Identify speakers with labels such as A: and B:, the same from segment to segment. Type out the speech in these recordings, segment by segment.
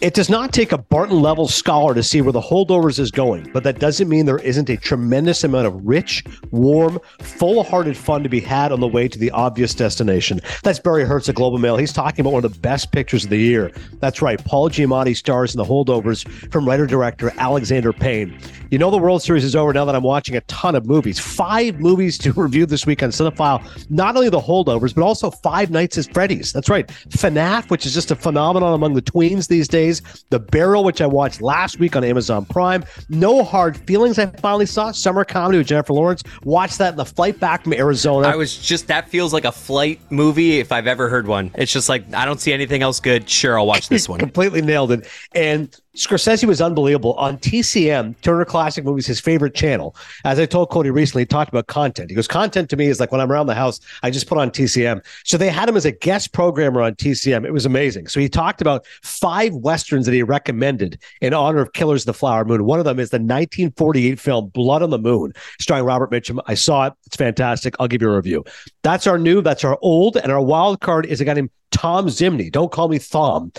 A: It does not take a Barton-level scholar to see where the holdovers is going, but that doesn't mean there isn't a tremendous amount of rich, warm, full-hearted fun to be had on the way to the obvious destination. That's Barry Hertz at Global Mail. He's talking about one of the best pictures of the year. That's right. Paul Giamatti stars in The Holdovers from writer-director Alexander Payne. You know the World Series is over now that I'm watching a ton of movies. 5 movies to review this week on Cinephile. Not only The Holdovers, but also Five Nights at Freddy's. That's right. FNAF, which is just a phenomenon among the tweens these days. The Barrel, which I watched last week on Amazon Prime. No Hard Feelings, I finally saw. Summer comedy with Jennifer Lawrence. Watched that in the flight back from Arizona.
B: That feels like a flight movie if I've ever heard one. It's just like, I don't see anything else good. Sure, I'll watch this one.
A: Completely nailed it. And Scorsese was unbelievable. On TCM, Turner Classic Movies, his favorite channel. As I told Cody recently, he talked about content. He goes, content to me is like when I'm around the house, I just put on TCM. So they had him as a guest programmer on TCM. It was amazing. So he talked about 5 Westerns that he recommended in honor of Killers of the Flower Moon. One of them is the 1948 film Blood on the Moon, starring Robert Mitchum. I saw it. It's fantastic. I'll give you a review. That's our new, that's our old, and our wild card is a guy named Tom Zimney. Don't call me Thom.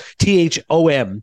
A: Thom.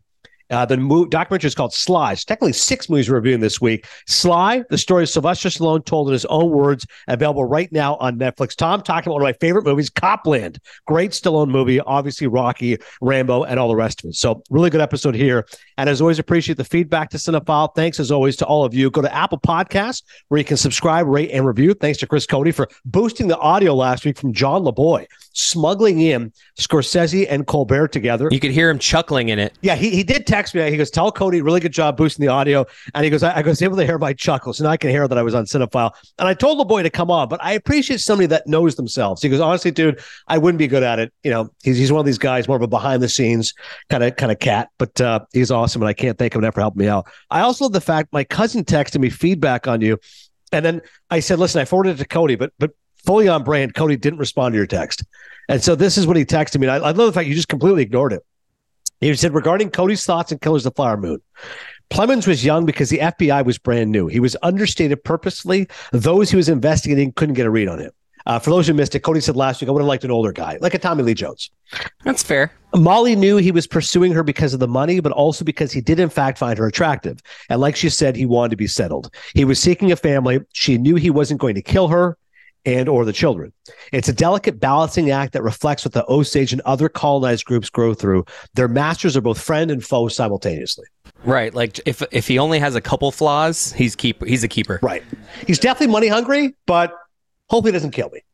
A: The documentary is called Sly. It's technically 6 movies we're reviewing this week. Sly, the story of Sylvester Stallone told in his own words, available right now on Netflix. Tom talking about one of my favorite movies, Copland. Great Stallone movie, obviously Rocky, Rambo, and all the rest of it. So really good episode here. And as always, appreciate the feedback to Cinephile. Thanks as always to all of you. Go to Apple Podcasts where you can subscribe, rate, and review. Thanks to Chris Cody for boosting the audio last week from John LaBoy, smuggling in Scorsese and Colbert together.
B: You could hear him chuckling in it.
A: Yeah, he did text me. He goes, tell Cody, really good job boosting the audio. And he goes, I was able to hear my chuckles, and I can hear that I was on Cinephile. And I told LaBoy to come on, but I appreciate somebody that knows themselves. He goes, honestly, dude, I wouldn't be good at it. You know, he's one of these guys, more of a behind the scenes kind of cat, but he's awesome, and I can't thank him enough for helping me out. I also love the fact my cousin texted me feedback on you, and then I said, listen, I forwarded it to Cody, but fully on brand, Cody didn't respond to your text. And so this is what he texted me. I love the fact you just completely ignored it. He said, regarding Cody's thoughts on Killers of the Flower Moon, Plemons was young because the FBI was brand new. He was understated purposely. Those he was investigating couldn't get a read on him. For those who missed it, Cody said last week, I would have liked an older guy, like a Tommy Lee Jones.
B: That's fair.
A: Molly knew he was pursuing her because of the money, but also because he did, in fact, find her attractive. And like she said, he wanted to be settled. He was seeking a family. She knew he wasn't going to kill her and or the children. It's a delicate balancing act that reflects what the Osage and other colonized groups grow through. Their masters are both friend and foe simultaneously.
B: Right. Like if he only has a couple flaws, he's a keeper.
A: Right. He's definitely money hungry, but hopefully he doesn't kill me.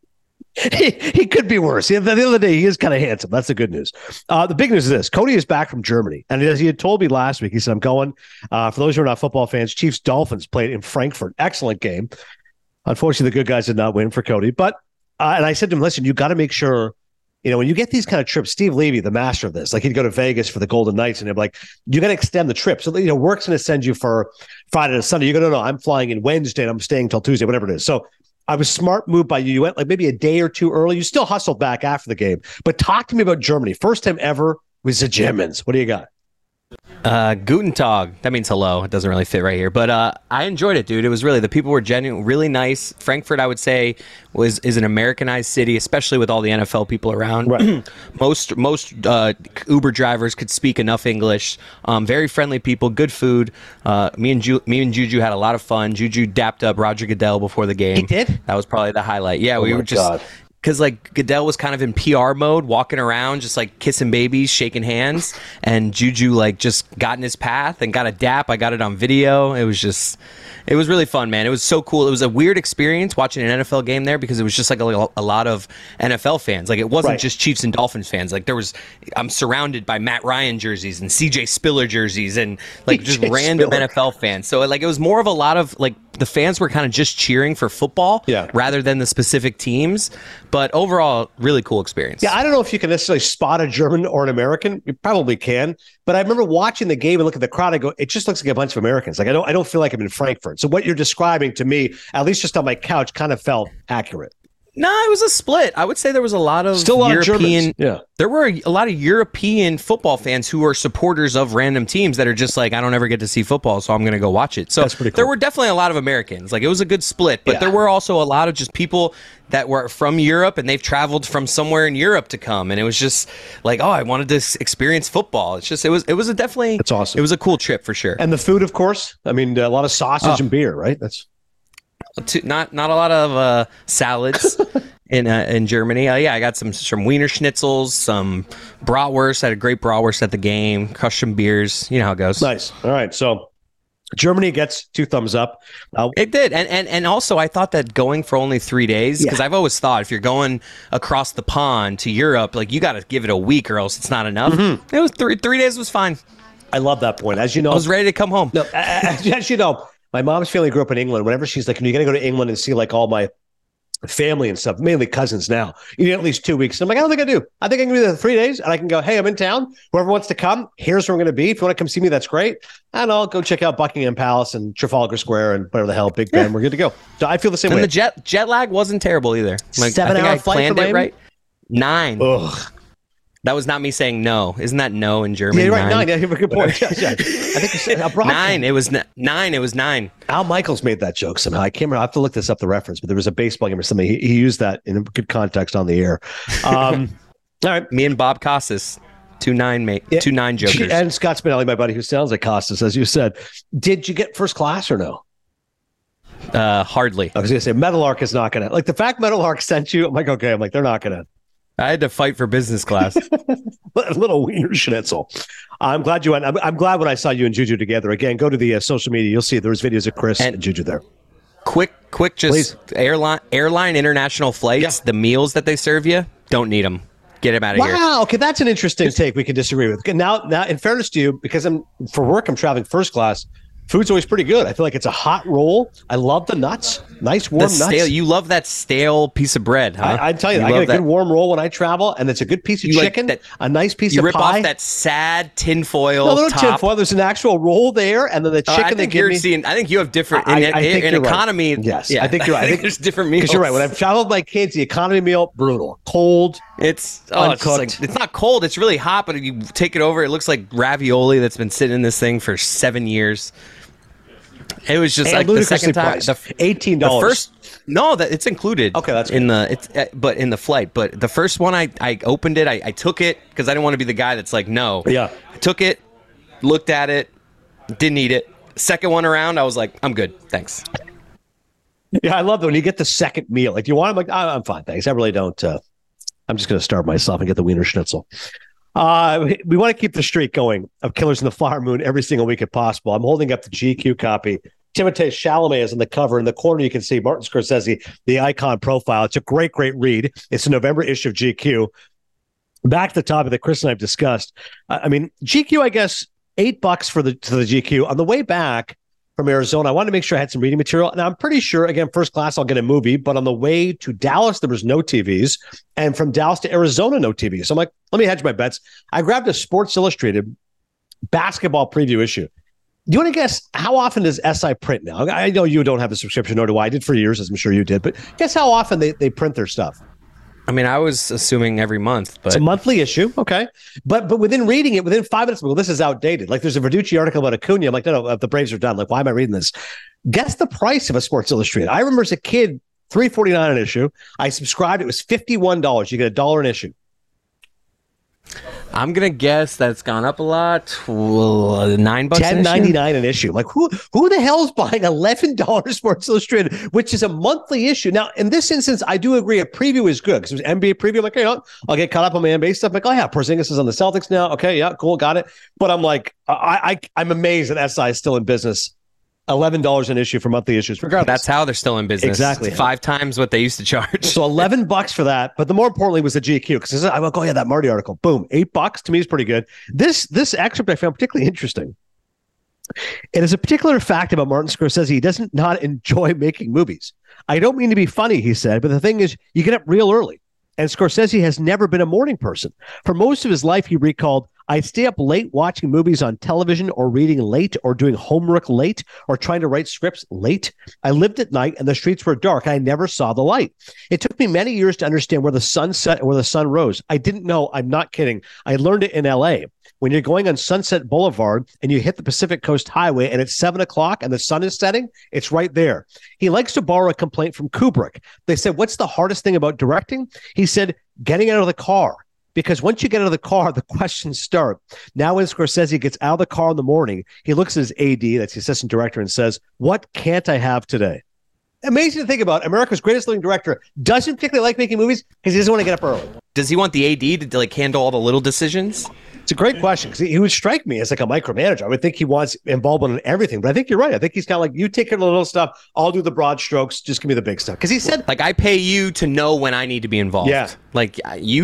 A: He could be worse. At the end of the day, he is kind of handsome. That's the good news. The big news is this. Cody is back from Germany. And as he had told me last week, he said, I'm going. For those who are not football fans, Chiefs-Dolphins played in Frankfurt. Excellent game. Unfortunately, the good guys did not win for Cody. But and I said to him, listen, you got to make sure, you know, when you get these kind of trips, Steve Levy, the master of this, like he'd go to Vegas for the Golden Knights and he'd be like, you got to extend the trip. So, you know, work's going to send you for Friday to Sunday. You go, no, I'm flying in Wednesday and I'm staying till Tuesday, whatever it is. So I was smart move by you. You went like maybe a day or two early. You still hustled back after the game. But talk to me about Germany. First time ever with the Germans. What do you got?
B: Guten Tag. That means hello. It doesn't really fit right here, but I enjoyed it, dude. It was really, the people were genuine, really nice. Frankfurt, I would say, is an Americanized city, especially with all the NFL people around.
A: Right.
B: most Uber drivers could speak enough English. Very friendly people, good food. Me and Juju had a lot of fun. Juju dapped up Roger Goodell before the game.
A: He did?
B: That was probably the highlight. Yeah, we were just. God. Because, like, Goodell was kind of in PR mode, walking around, just, like, kissing babies, shaking hands. And Juju, like, just got in his path and got a dap. I got it on video. It was really fun, man. It was so cool. It was a weird experience watching an NFL game there because it was just, like, a lot of NFL fans. Like, it wasn't just Chiefs and Dolphins fans. Like, I'm surrounded by Matt Ryan jerseys and CJ Spiller jerseys and, like, just random NFL fans. So, like, it was more of a lot of, like, the fans were kind of just cheering for football rather than the specific teams. But overall, really cool experience.
A: Yeah, I don't know if you can necessarily spot a German or an American. You probably can. But I remember watching the game and look at the crowd. I go, it just looks like a bunch of Americans. Like I don't feel like I'm in Frankfurt. So what you're describing to me, at least just on my couch, kind of felt accurate.
B: No, it was a split. I would say there was a lot of
A: still a lot
B: European.
A: Of Germans. Yeah,
B: there were a lot of European football fans who are supporters of random teams that are just like, I don't ever get to see football, so I'm going to go watch it. So
A: that's pretty cool.
B: There were definitely a lot of Americans. Like, it was a good split, but there were also a lot of just people that were from Europe, and they've traveled from somewhere in Europe to come, and it was just like, oh, I wanted to experience football. It's just it was a definitely
A: that's awesome.
B: It was a cool trip for sure.
A: And the food, of course. I mean, a lot of sausage and beer, right? That's
B: not a lot of salads. In Germany. I got some Wiener Schnitzels, some bratwurst. I had a great bratwurst at the game, crushed some beers. You know how it goes.
A: Nice. All right. So Germany gets 2 thumbs up.
B: It did. And also I thought that going for only 3 days, because I've always thought if you're going across the pond to Europe, like, you got to give it a week or else it's not enough. Mm-hmm. It was 3 days was fine.
A: I love that point. As you know,
B: I was ready to come home.
A: No, as you know, my mom's family grew up in England. Whenever she's like, you're going to go to England and see like all my family and stuff, mainly cousins now. You need at least 2 weeks. And I'm like, I don't think I do. I think I can be there 3 days and I can go, hey, I'm in town. Whoever wants to come, here's where I'm going to be. If you want to come see me, that's great. And I'll go check out Buckingham Palace and Trafalgar Square and whatever the hell, Big Ben. We're good to go. So I feel the same way.
B: And the jet lag wasn't terrible either. Like,
A: 7-hour flight
B: planned
A: from
B: it right. 9.
A: Ugh.
B: That was not me saying no. Isn't that no in German?
A: Yeah, you're right. 9. Yeah, you have a good point. I think you said
B: 9. It was 9. It was 9.
A: Al Michaels made that joke somehow. I can't remember. I have to look this up, the reference, but there was a baseball game or something. He used that in a good context on the air. All right.
B: Me and Bob Costas, 2-9 mate, 2-9 jokers.
A: And Scott Spinelli, my buddy, who sounds like Costas, as you said. Did you get first class or no?
B: Hardly.
A: I was going to say Metalark is not going to, like, the fact Metalark sent you. I'm like, okay. I'm like, they're not going to.
B: I had to fight for business class.
A: A little Wiener Schnitzel. I'm glad you went. I'm glad when I saw you and Juju together. Again, go to the social media. You'll see there's videos of Chris and Juju there.
B: Quick, just airline international flights. The meals that they serve you, don't need them. Get them out of here. Wow.
A: Okay, that's an interesting take we can disagree with. Now, in fairness to you, because for work, I'm traveling first class. Food's always pretty good. I feel like it's a hot roll. I love the nuts. Nice warm nuts.
B: You love that stale piece of bread, huh?
A: I tell you, I get a good warm roll when I travel, and it's a good piece of chicken, a nice piece of pie.
B: You rip off that sad tinfoil
A: no,
B: top.
A: Tinfoil. There's an actual roll there, and then the chicken they give me.
B: I think you have different in economy.
A: Right. Yes, yeah. I think you're right. I think
B: there's different meals.
A: Because you're right. When I've traveled with my kids, the economy meal, brutal, cold.
B: It's not cold. It's really hot, but you take it over, it looks like ravioli that's been sitting in this thing for 7 years. It was just like the second time,
A: $18.
B: The first, no, that it's included.
A: Okay, that's
B: in but in the flight. But the first one, I opened it, I took it because I didn't want to be the guy that's like, no.
A: Yeah,
B: I took it, looked at it, didn't eat it. Second one around, I was like, I'm good, thanks.
A: Yeah, I love that when you get the second meal. Like, do you want? I'm like, I'm fine, thanks. I really don't. I'm just going to starve myself and get the Wiener Schnitzel. We want to keep the streak going of Killers in the Flower Moon every single week if possible. I'm holding up the GQ copy. Timothée Chalamet is on the cover. In the corner, you can see Martin Scorsese, the icon profile. It's a great, great read. It's a November issue of GQ. Back to the topic that Chris and I have discussed. I mean, GQ, I guess, $8 for the GQ. On the way back from Arizona, I wanted to make sure I had some reading material. And I'm pretty sure, again, first class, I'll get a movie. But on the way to Dallas, there was no TVs. And from Dallas to Arizona, no TVs. So I'm like, let me hedge my bets. I grabbed a Sports Illustrated basketball preview issue. Do you want to guess how often does SI print now? I know you don't have a subscription, nor do I. I did for years, as I'm sure you did. But guess how often they print their stuff?
B: I mean, I was assuming every month, but
A: it's a monthly issue, okay. But within reading it, within 5 minutes, well, this is outdated. Like, there's a Verducci article about Acuna. I'm like, no, the Braves are done. Like, why am I reading this? Guess the price of a Sports Illustrated. I remember as a kid, $3.49 an issue. I subscribed. It was $51. You get $1 an issue.
B: I'm gonna guess that it's gone up a lot. $9,
A: $10.99 an issue. Like, who the hell is buying $11 Sports Illustrated, which is a monthly issue? Now, in this instance, I do agree a preview is good because it was NBA preview. I'm like, hey, I'll get caught up on my NBA stuff. I'm like, oh yeah, Porzingis is on the Celtics now. Okay, yeah, cool, got it. But I'm like, I'm amazed that SI is still in business. $11 an issue for monthly issues, regardless.
B: That's how they're still in business.
A: Exactly.
B: 5 times what they used to charge.
A: So $11 for that. But the more importantly was the GQ, because I went, oh yeah, that Marty article. Boom. $8 to me is pretty good. This excerpt I found particularly interesting. It is a particular fact about Martin Scorsese. He doesn't not enjoy making movies. I don't mean to be funny, he said, but the thing is, you get up real early. And Scorsese has never been a morning person. For most of his life, he recalled, I stay up late watching movies on television or reading late or doing homework late or trying to write scripts late. I lived at night and the streets were dark. I never saw the light. It took me many years to understand where the sun set and where the sun rose. I didn't know. I'm not kidding. I learned it in LA. When you're going on Sunset Boulevard and you hit the Pacific Coast Highway and it's 7 o'clock and the sun is setting, it's right there. He likes to borrow a complaint from Kubrick. They said, what's the hardest thing about directing? He said, getting out of the car. Because once you get out of the car, the questions start. Now when Scorsese gets out of the car in the morning, he looks at his AD, that's the assistant director, and says, what can't I have today? Amazing to think about. America's greatest living director doesn't particularly like making movies because he doesn't want to get up early.
B: Does he want the AD to like handle all the little decisions?
A: It's a great question because he would strike me as like a micromanager. I would think he wants involvement in everything, but I think you're right. I think he's kind of like, you take care of the little stuff, I'll do the broad strokes, just give me the big stuff. Because he said,
B: like, I pay you to know when I need to be involved.
A: Yeah.
B: Like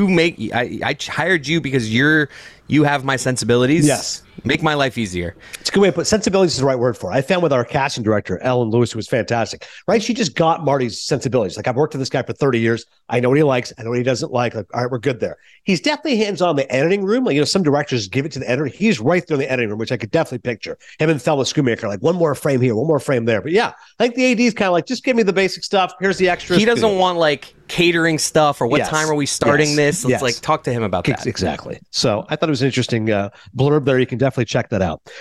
B: I hired you because you have my sensibilities.
A: Yes.
B: Make my life easier.
A: It's a good way to put sensibilities is the right word for it. I found with our casting director, Ellen Lewis, who was fantastic, right? She just got Marty's sensibilities. Like, I've worked with this guy for 30 years. I know what he likes. I know what he doesn't like. Like, all right, we're good there. He's definitely hands-on in the editing room. Like, some directors give it to the editor. He's right there in the editing room, which I could definitely picture. Him and Thelma Schoonmaker, like, one more frame here, one more frame there. But yeah, I think the AD is kind of like, just give me the basic stuff. Here's the extras.
B: He doesn't want like catering stuff or what time are we starting this? Let's like talk to him about that.
A: Exactly. So I thought it was an interesting blurb there. You can definitely check that out.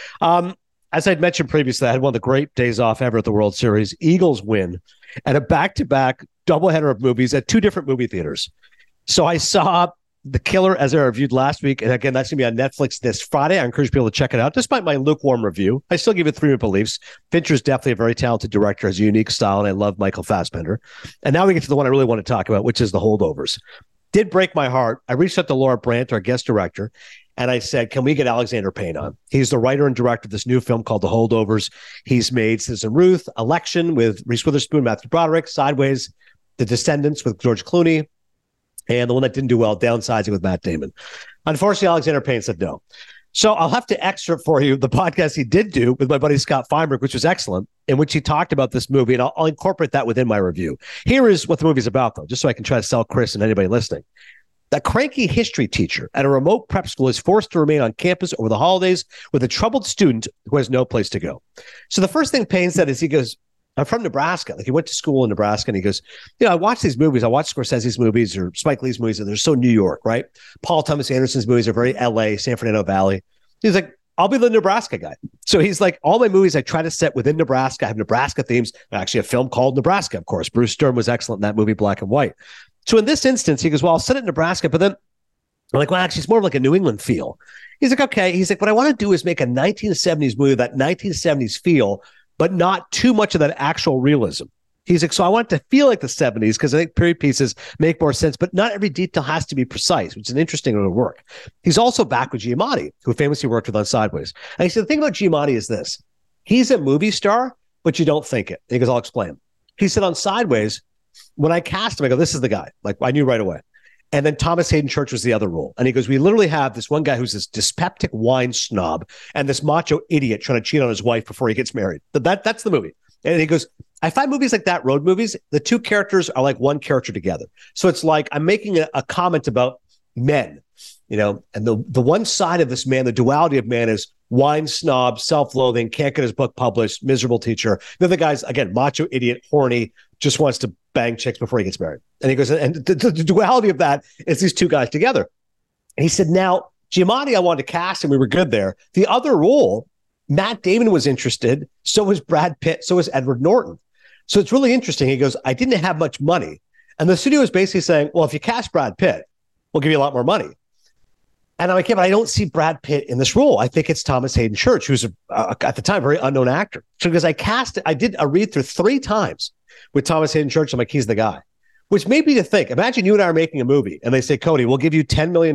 A: As I'd mentioned previously, I had one of the great days off ever at the World Series. Eagles win at a back-to-back doubleheader of movies at two different movie theaters. So I saw The Killer, as I reviewed last week. And again, that's going to be on Netflix this Friday. I encourage people to check it out. Despite my lukewarm review, I still give it 3 Maple Leafs. Fincher's definitely a very talented director, has a unique style, and I love Michael Fassbender. And now we get to the one I really want to talk about, which is The Holdovers. Did break my heart. I reached out to Laura Brandt, our guest director, and I said, can we get Alexander Payne on? He's the writer and director of this new film called The Holdovers. He's made Citizen Ruth, Election with Reese Witherspoon, Matthew Broderick, Sideways, The Descendants with George Clooney, and the one that didn't do well, Downsizing with Matt Damon. Unfortunately, Alexander Payne said no. So I'll have to excerpt for you the podcast he did do with my buddy Scott Feinberg, which was excellent, in which he talked about this movie, and I'll incorporate that within my review. Here is what the movie's about, though, just so I can try to sell Chris and anybody listening. A cranky history teacher at a remote prep school is forced to remain on campus over the holidays with a troubled student who has no place to go. So the first thing Payne said is he goes, I'm from Nebraska. Like, he went to school in Nebraska, and he goes, I watch these movies. I watch Scorsese's movies or Spike Lee's movies, and they're so New York, right? Paul Thomas Anderson's movies are very LA, San Fernando Valley. He's like, I'll be the Nebraska guy. So he's like, all my movies I try to set within Nebraska. I have Nebraska themes. Actually, a film called Nebraska, of course. Bruce Stern was excellent in that movie, Black and White. So in this instance, he goes, well, I'll set it in Nebraska, but then I'm like, well, actually, it's more of like a New England feel. He's like, okay. He's like, what I want to do is make a 1970s movie, that 1970s feel, but not too much of that actual realism. He's like, so I want it to feel like the 70s because I think period pieces make more sense, but not every detail has to be precise, which is an interesting way to work. He's also back with Giamatti, who famously worked with on Sideways. And he said, the thing about Giamatti is this. He's a movie star, but you don't think it. And he goes, I'll explain. He said on Sideways, when I cast him, I go, this is the guy. Like, I knew right away. And then Thomas Hayden Church was the other role. And he goes, we literally have this one guy who's this dyspeptic wine snob and this macho idiot trying to cheat on his wife before he gets married. That's the movie. And he goes, I find movies like that, road movies, the two characters are like one character together. So it's like I'm making a comment about men, and the one side of this man, the duality of man is wine snob, self-loathing, can't get his book published, miserable teacher. The other guy's, again, macho idiot, horny, just wants to bang chicks before he gets married. And he goes, and the duality of that is these two guys together. And he said, now, Giamatti, I wanted to cast, and we were good there. The other role, Matt Damon was interested. So was Brad Pitt. So was Edward Norton. So it's really interesting. He goes, I didn't have much money. And the studio was basically saying, well, if you cast Brad Pitt, we'll give you a lot more money. And I'm like, yeah, but I don't see Brad Pitt in this role. I think it's Thomas Hayden Church, who's at the time, very unknown actor. So because I did a read through 3 times with Thomas Hayden Church. I'm like, he's the guy, which made me to think, imagine you and I are making a movie and they say, Cody, we'll give you $10 million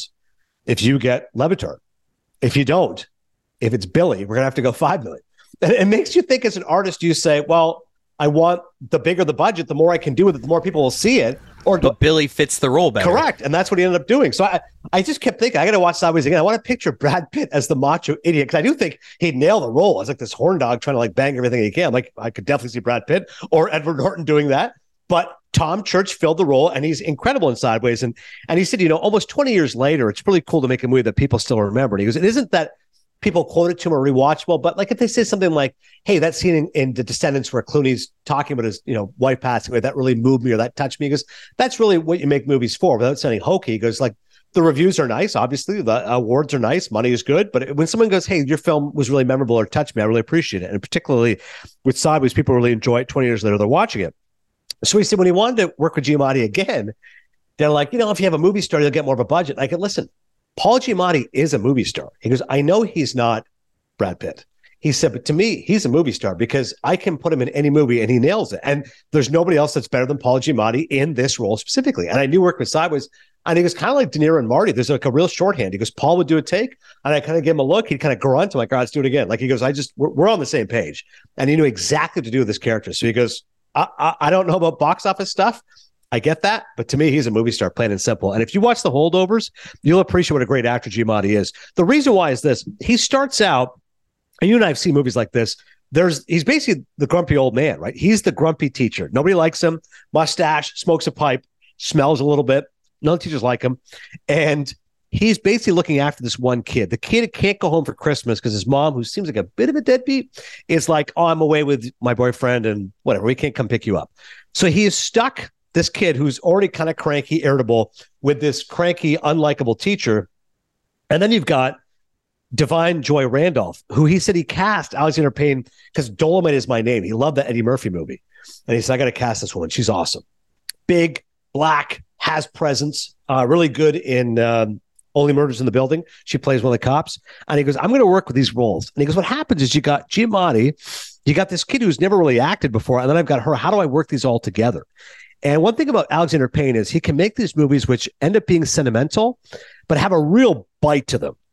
A: if you get Le Batard. If you don't, if it's Billy, we're going to have to go $5 million. And it makes you think as an artist, you say, well, I want the bigger the budget, the more I can do with it, the more people will see it.
B: But Billy fits the role better.
A: Correct. And that's what he ended up doing. So I just kept thinking, I got to watch Sideways again. I want to picture Brad Pitt as the macho idiot because I do think he'd nail the role as like this horn dog trying to like bang everything he can. Like I could definitely see Brad Pitt or Edward Norton doing that. But Tom Church filled the role, and he's incredible in Sideways. And he said, almost 20 years later, it's really cool to make a movie that people still remember. And he goes, it isn't that people quote it to him or rewatchable, but like if they say something like, hey, that scene in The Descendants where Clooney's talking about his, wife passing away, that really moved me or that touched me. He goes, that's really what you make movies for, without sounding hokey. He goes, like, the reviews are nice, obviously, the awards are nice, money is good, but when someone goes, hey, your film was really memorable or touched me, I really appreciate it. And particularly with Sideways, people really enjoy it. 20 years later, they're watching it. So he said when he wanted to work with Giamatti again, they're like, if you have a movie star, you'll get more of a budget. And I could listen. Paul Giamatti is a movie star. He goes, I know he's not Brad Pitt. He said, but to me, he's a movie star because I can put him in any movie and he nails it. And there's nobody else that's better than Paul Giamatti in this role specifically. And I knew work with Sideways. And he was kind of like De Niro and Marty. There's like a real shorthand. He goes, Paul would do a take, and I kind of give him a look. He'd kind of grunt. I'm like, all right, let's do it again. Like he goes, we're on the same page. And he knew exactly what to do with this character. So he goes, I don't know about box office stuff. I get that. But to me, he's a movie star, plain and simple. And if you watch The Holdovers, you'll appreciate what a great actor Giamatti is. The reason why is this. He starts out, and you and I have seen movies like this. He's basically the grumpy old man, right? He's the grumpy teacher. Nobody likes him. Mustache, smokes a pipe, smells a little bit. None of the teachers like him. And he's basically looking after this one kid. The kid can't go home for Christmas because his mom, who seems like a bit of a deadbeat, is like, oh, I'm away with my boyfriend and whatever. We can't come pick you up. So he is stuck, this kid who's already kind of cranky, irritable, with this cranky, unlikable teacher. And then you've got Divine Joy Randolph, who he said he cast Alexander Payne because Dolomite Is My Name. He loved that Eddie Murphy movie. And he said, I got to cast this woman. She's awesome. Big, black, has presence, really good in Only Murders in the Building. She plays one of the cops. And he goes, I'm going to work with these roles. And he goes, what happens is you got Giamatti, you got this kid who's never really acted before, and then I've got her. How do I work these all together? And one thing about Alexander Payne is he can make these movies which end up being sentimental, but have a real bite to them.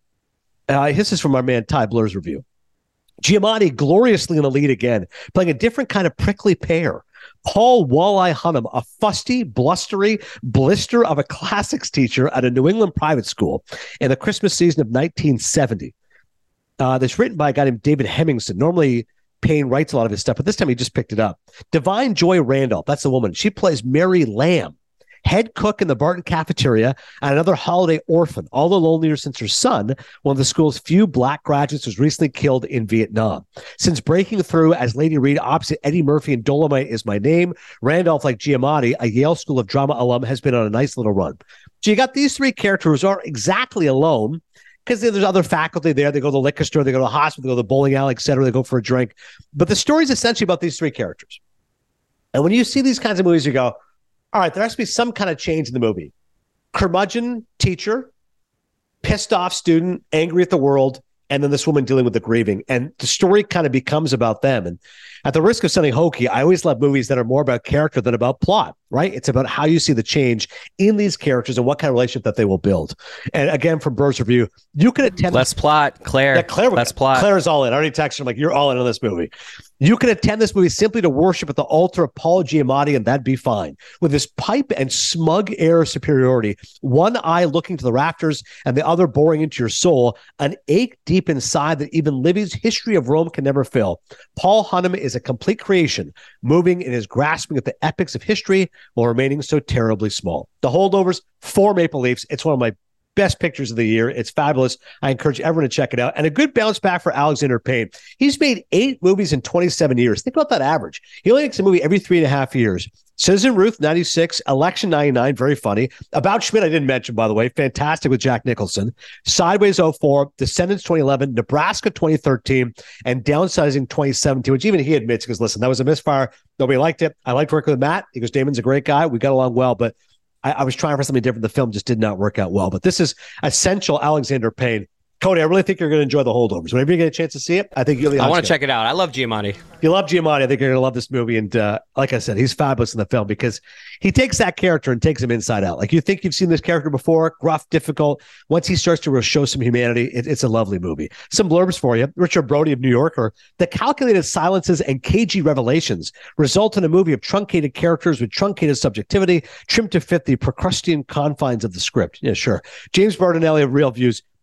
A: This is from our man Ty Blur's review. Giamatti gloriously in the lead again, playing a different kind of prickly pear. Paul Walleye Hunnam, a fusty, blustery blister of a classics teacher at a New England private school in the Christmas season of 1970. That's written by a guy named David Hemmingson. Normally, Payne writes a lot of his stuff, but this time he just picked it up. Divine Joy Randolph, that's the woman. She plays Mary Lamb, head cook in the Barton cafeteria, and another holiday orphan, all the lonelier since her son, one of the school's few black graduates, was recently killed in Vietnam. Since breaking through as Lady Reed opposite Eddie Murphy in Dolomite Is My Name, Randolph, like Giamatti, a Yale School of Drama alum, has been on a nice little run. So you got these three characters who aren't exactly alone, because there's other faculty there. They go to the liquor store, they go to the hospital, they go to the bowling alley, etc. They go for a drink. But the story is essentially about these three characters. And when you see these kinds of movies, you go, all right, there has to be some kind of change in the movie. Curmudgeon teacher, pissed off student, angry at the world, and then this woman dealing with the grieving. And the story kind of becomes about them. And at the risk of sounding hokey, I always love movies that are more about character than about plot, right? It's about how you see the change in these characters and what kind of relationship that they will build. And again, from Burr's review, you can attend...
B: Less plot, Claire.
A: Yeah, Claire.
B: Less plot.
A: Claire is all in. I already texted her, like, you're all in on this movie. You can attend this movie simply to worship at the altar of Paul Giamatti, and that'd be fine. With this pipe and smug air of superiority, one eye looking to the rafters and the other boring into your soul, an ache deep inside that even Livy's History of Rome can never fill. Paul Hunnam is a complete creation, moving in his grasping at the epics of history while remaining so terribly small. The Holdovers, 4 Maple Leafs. It's one of my best pictures of the year. It's fabulous. I encourage everyone to check it out. And a good bounce back for Alexander Payne. He's made 8 movies in 27 years. Think about that average. He only makes a movie every 3.5 years. Citizen Ruth, 96. Election, 99. Very funny. About Schmidt, I didn't mention, by the way. Fantastic with Jack Nicholson. Sideways, 04. Descendants, 2011. Nebraska, 2013. And Downsizing, 2017, which even he admits, because listen, that was a misfire. Nobody liked it. I liked working with Matt. He goes, Damon's a great guy. We got along well, but I was trying for something different. The film just did not work out well. But this is essential Alexander Payne. Cody, I really think you're going to enjoy The Holdovers. Whenever you get a chance to see it, I think you'll be.
B: I want to check it out. I love Giamatti.
A: If you love Giamatti, I think you're going to love this movie. And like I said, he's fabulous in the film because he takes that character and takes him inside out. Like you think you've seen this character before, gruff, difficult. Once he starts to show some humanity, it's a lovely movie. Some blurbs for you. Richard Brody of New Yorker. The calculated silences and cagey revelations result in a movie of truncated characters with truncated subjectivity, trimmed to fit the Procrustean confines of the script. Yeah, sure. James Bartonelli of Real Views.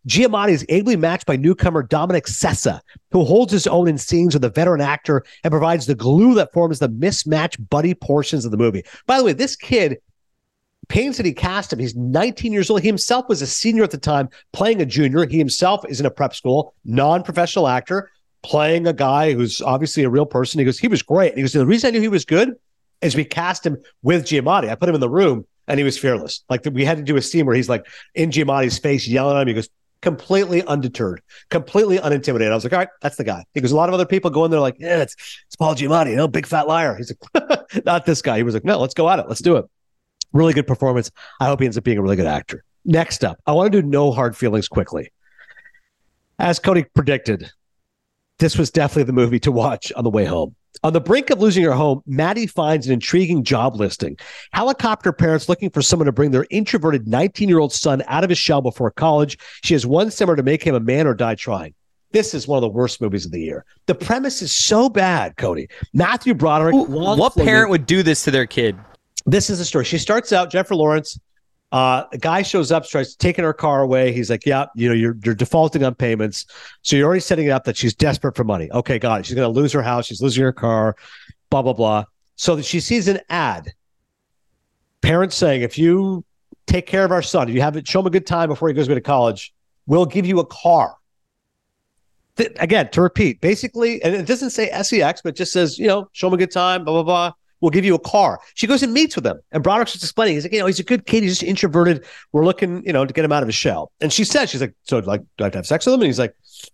A: Giamatti is ably matched by newcomer Dominic Sessa, who holds his own in scenes with a veteran actor and provides the glue that forms the mismatched buddy portions of the movie. By the way, this kid, Payne said he cast him. He's 19 years old. He himself was a senior at the time, playing a junior. He himself is in a prep school, non-professional actor, playing a guy who's obviously a real person. He goes, he was great. And he goes, the reason I knew he was good is we cast him with Giamatti. I put him in the room, and he was fearless. Like, we had to do a scene where he's like in Giamatti's face, yelling at him. He goes, completely undeterred, completely unintimidated. I was like, all right, that's the guy. Because a lot of other people go in there like, yeah, it's Paul Giamatti, big fat liar. He's like, not this guy. He was like, no, let's go at it. Let's do it. Really good performance. I hope he ends up being a really good actor. Next up, I want to do No Hard Feelings quickly. As Cody predicted, this was definitely the movie to watch on the way home. On the brink of losing her home, Maddie finds an intriguing job listing. Helicopter parents looking for someone to bring their introverted 19-year-old son out of his shell before college. She has one summer to make him a man or die trying. This is one of the worst movies of the year. The premise is so bad, Cody. Matthew Broderick.
B: What parent would do this to their kid?
A: This is the story. She starts out, Jennifer Lawrence. A guy shows up, starts taking her car away. He's like, yeah, you're defaulting on payments. So you're already setting it up that she's desperate for money. Okay, got it. She's going to lose her house. She's losing her car, blah, blah, blah. So that she sees an ad. Parents saying, if you take care of our son, if you have it, show him a good time before he goes away to college, we'll give you a car. Again, to repeat, basically, and it doesn't say SEX, but it just says, show him a good time, blah, blah, blah. We'll give you a car. She goes and meets with him. And Broderick's just explaining. He's like, he's a good kid. He's just introverted. We're looking, to get him out of his shell. And she's like, so like, do I have to have sex with him? And he's like,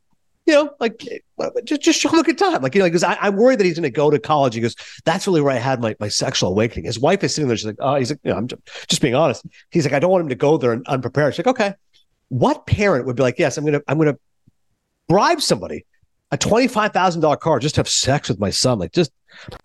A: just show him a good time. Like, he goes, I'm worried that he's going to go to college. He goes, that's really where I had my sexual awakening. His wife is sitting there. She's like, oh, he's like, I'm just being honest. He's like, I don't want him to go there unprepared. She's like, okay. What parent would be like, yes, I'm going to bribe somebody a $25,000 car just to have sex with my son? Like, just.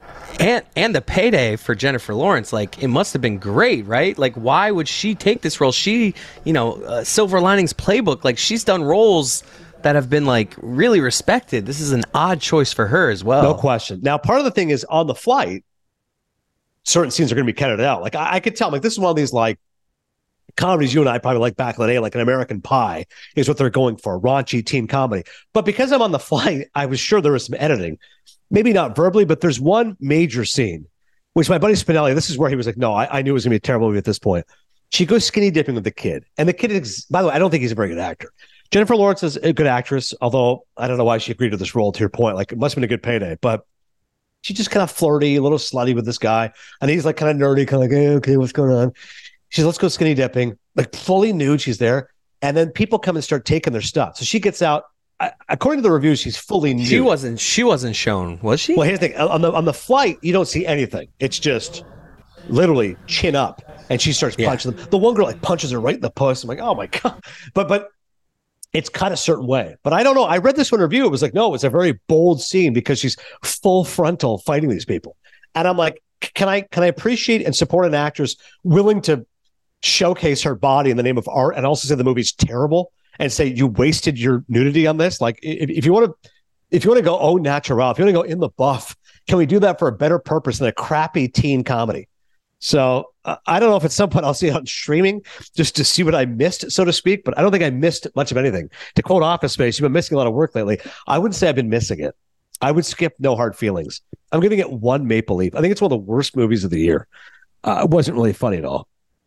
B: And the payday for Jennifer Lawrence, like, it must have been great, right? Like, why would she take this role? She, Silver Linings Playbook, like, she's done roles that have been, like, really respected. This is an odd choice for her as well.
A: No question. Now, part of the thing is, on the flight, certain scenes are going to be cut out. Like, I could tell, like, this is one of these, like, comedies you and I probably like back in the day, like an American Pie is what they're going for, raunchy teen comedy. But because I'm on the flight, I was sure there was some editing. Maybe not verbally, but there's one major scene, which my buddy Spinelli, this is where he was like, no, I knew it was going to be a terrible movie at this point. She goes skinny dipping with the kid. And the kid is, by the way, I don't think he's a very good actor. Jennifer Lawrence is a good actress, although I don't know why she agreed to this role, to your point. Like, it must have been a good payday. But she's just kind of flirty, a little slutty with this guy. And he's like kind of nerdy, kind of like, hey, okay, what's going on? She's, let's go skinny dipping. Like, fully nude, she's there. And then people come and start taking their stuff. So she gets out. According to the reviews, she's fully nude.
B: She wasn't shown, was she?
A: Well, here's the thing. On the flight, you don't see anything. It's just literally chin up, and she starts punching them. The one girl like punches her right in the puss. I'm like, oh my God. But it's cut a certain way. But I don't know. I read this one review. It was like, no, it's a very bold scene because she's full frontal fighting these people. And I'm like, can I appreciate and support an actress willing to showcase her body in the name of art and also say the movie's terrible? And say you wasted your nudity on this. Like, if you want to go au natural, if you want to go in the buff, can we do that for a better purpose than a crappy teen comedy? So I don't know if at some point I'll see it on streaming just to see what I missed, so to speak. But I don't think I missed much of anything. To quote Office Space, you've been missing a lot of work lately. I wouldn't say I've been missing it. I would skip No Hard Feelings. I'm giving it 1 Maple Leaf. I think it's one of the worst movies of the year. It wasn't really funny at all.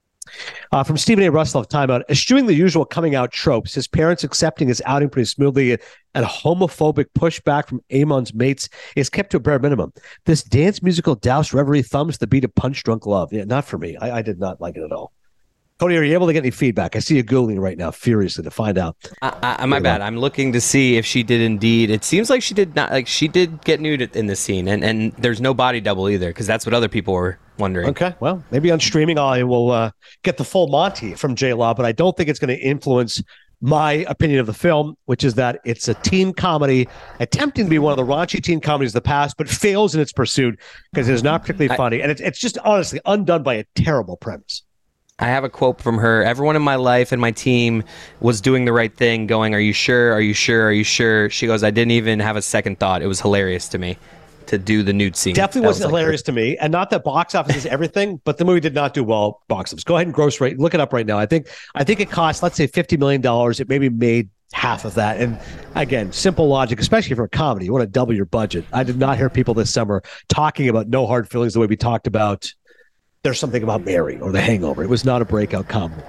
A: From Stephen A. Russell of Time Out, eschewing the usual coming out tropes, his parents accepting his outing pretty smoothly, and homophobic pushback from Amon's mates is kept to a bare minimum. This dance musical doused reverie thumbs the beat of Punch Drunk Love. Yeah, not for me. I did not like it at all. Cody, are you able to get any feedback? I see you Googling right now furiously to find out.
B: My bad. I'm looking to see if she did indeed. It seems like she did not. Like, she did get nude in this scene, and there's no body double either, because that's what other people were wondering.
A: Okay, well, maybe on streaming I will get the full Monty from J-Law, but I don't think it's going to influence my opinion of the film, which is that it's a teen comedy attempting to be one of the raunchy teen comedies of the past, but fails in its pursuit because it is not particularly funny, and it's just honestly undone by a terrible premise.
B: I have a quote from her. Everyone in my life and my team was doing the right thing, going, "Are you sure? Are you sure? Are you sure?" She goes, "I didn't even have a second thought. It was hilarious to me." to do the nude scene.
A: Definitely wasn't hilarious to me. And not that box office is everything, but the movie did not do well box office. Go ahead and gross rate. Look it up right now. I think it cost, let's say, $50 million. It maybe made half of that. And again, simple logic, especially for a comedy. You want to double your budget. I did not hear people this summer talking about No Hard Feelings the way we talked about There's Something About Mary or The Hangover. It was not a breakout comedy.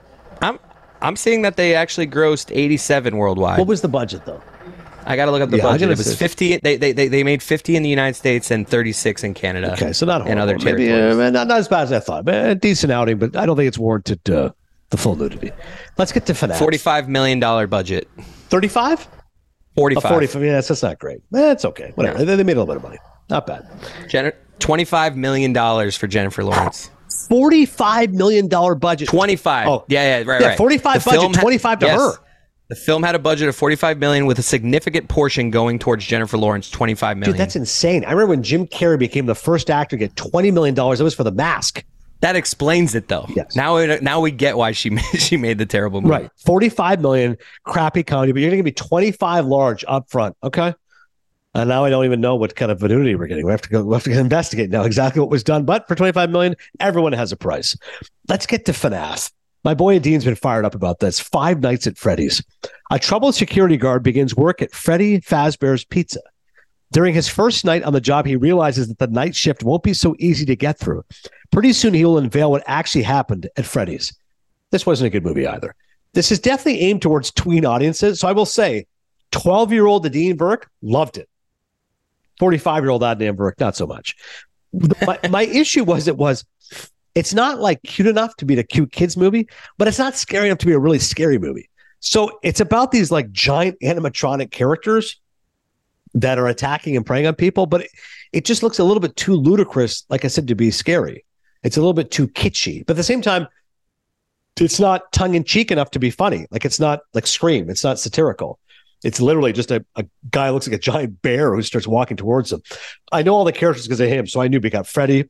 B: I'm seeing that they actually grossed 87 worldwide.
A: What was the budget, though?
B: I got to look up the budget. It was 50. They made 50 in the United States and 36 in Canada.
A: Okay, so not horrible.
B: And other territories.
A: Maybe, not as bad as I thought. A decent outing, but I don't think it's warranted the full nudity. Let's get to FNAF.
B: $45 million budget.
A: 35?
B: 45.
A: 45. Yeah, that's not great. It's okay. Whatever. Yeah. They made a little bit of money. Not bad.
B: $25 million for Jennifer Lawrence.
A: $45 million budget.
B: 25.
A: Oh,
B: yeah, right.
A: 45 budget, 25 to her.
B: The film had a budget of $45 million with a significant portion going towards Jennifer Lawrence, $25 million.
A: Dude, that's insane. I remember when Jim Carrey became the first actor to get $20 million. It was for The Mask.
B: That explains it, though.
A: Yes.
B: Now we get why she made the terrible movie.
A: Right. $45 million, crappy comedy, but you're going to give me 25 large up front. Okay. And now I don't even know what kind of nudity we're getting. We have to investigate now exactly what was done. But for $25 million, everyone has a price. Let's get to FNAF. My boy Dean's been fired up about this. Five Nights at Freddy's. A troubled security guard begins work at Freddy Fazbear's Pizza. During his first night on the job, he realizes that the night shift won't be so easy to get through. Pretty soon, he will unveil what actually happened at Freddy's. This wasn't a good movie either. This is definitely aimed towards tween audiences. So I will say, 12-year-old Nadine Burke loved it. 45-year-old Adnan Burke, not so much. My issue was it's not like cute enough to be a cute kids movie, but it's not scary enough to be a really scary movie. So it's about these like giant animatronic characters that are attacking and preying on people, but it just looks a little bit too ludicrous, like I said, to be scary. It's a little bit too kitschy, but at the same time, it's not tongue-in-cheek enough to be funny. Like it's not like Scream. It's not satirical. It's literally just a guy who looks like a giant bear who starts walking towards him. I know all the characters because of him, so I knew we got Freddy.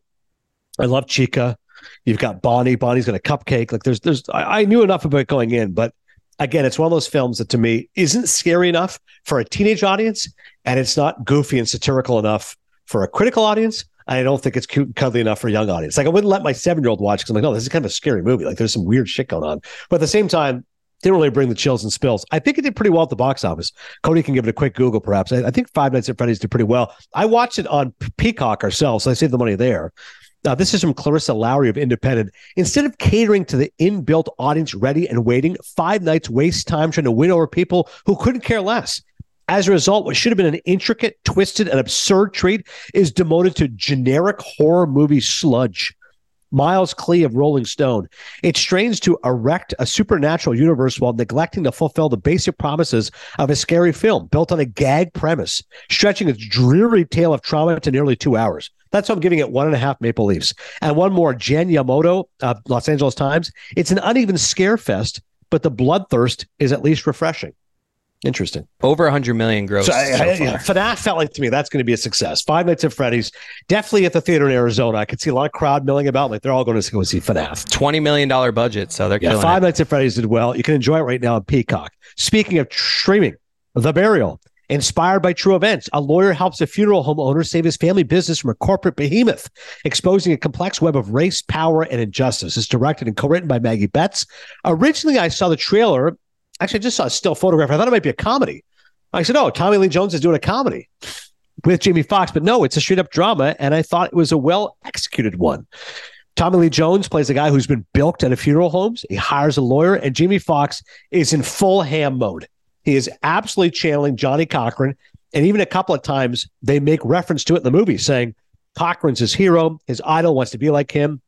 A: I love Chica. You've got Bonnie. Bonnie's got a cupcake. Like I knew enough about it going in, but again, it's one of those films that to me isn't scary enough for a teenage audience, and it's not goofy and satirical enough for a critical audience. I don't think it's cute and cuddly enough for a young audience. Like I wouldn't let my 7-year-old watch because I'm like, oh, this is kind of a scary movie. Like there's some weird shit going on. But at the same time, didn't really bring the chills and spills. I think it did pretty well at the box office. Cody can give it a quick Google, perhaps. I think Five Nights at Freddy's did pretty well. I watched it on Peacock ourselves, so I saved the money there. Now, this is from Clarissa Lowry of Independent. Instead of catering to the inbuilt audience ready and waiting, Five Nights wastes time trying to win over people who couldn't care less. As a result, what should have been an intricate, twisted, and absurd treat is demoted to generic horror movie sludge. Miles Klee of Rolling Stone. It strains to erect a supernatural universe while neglecting to fulfill the basic promises of a scary film built on a gag premise, stretching its dreary tale of trauma to nearly 2 hours. That's why I'm giving it 1.5 Maple Leafs. And one more, Jen Yamoto of Los Angeles Times. It's an uneven scare fest, but the bloodthirst is at least refreshing. Interesting.
B: Over 100 million gross.
A: So FNAF felt like to me that's going to be a success. Five Nights at Freddy's, definitely at the theater in Arizona. I could see a lot of crowd milling about. Like they're all going to go see FNAF.
B: $20 million budget, so they're killing
A: Five Nights at Freddy's did well. You can enjoy it right now on Peacock. Speaking of streaming, The Burial. Inspired by true events, a lawyer helps a funeral home owner save his family business from a corporate behemoth, exposing a complex web of race, power, and injustice. It's directed and co-written by Maggie Betts. Originally, I saw the trailer. Actually, I just saw a still photograph. I thought it might be a comedy. I said, oh, Tommy Lee Jones is doing a comedy with Jamie Foxx. But no, it's a straight-up drama, and I thought it was a well-executed one. Tommy Lee Jones plays a guy who's been bilked at a funeral homes. He hires a lawyer, and Jamie Foxx is in full ham mode. He is absolutely channeling Johnny Cochran, and even a couple of times they make reference to it in the movie, saying Cochran's his hero, his idol wants to be like him.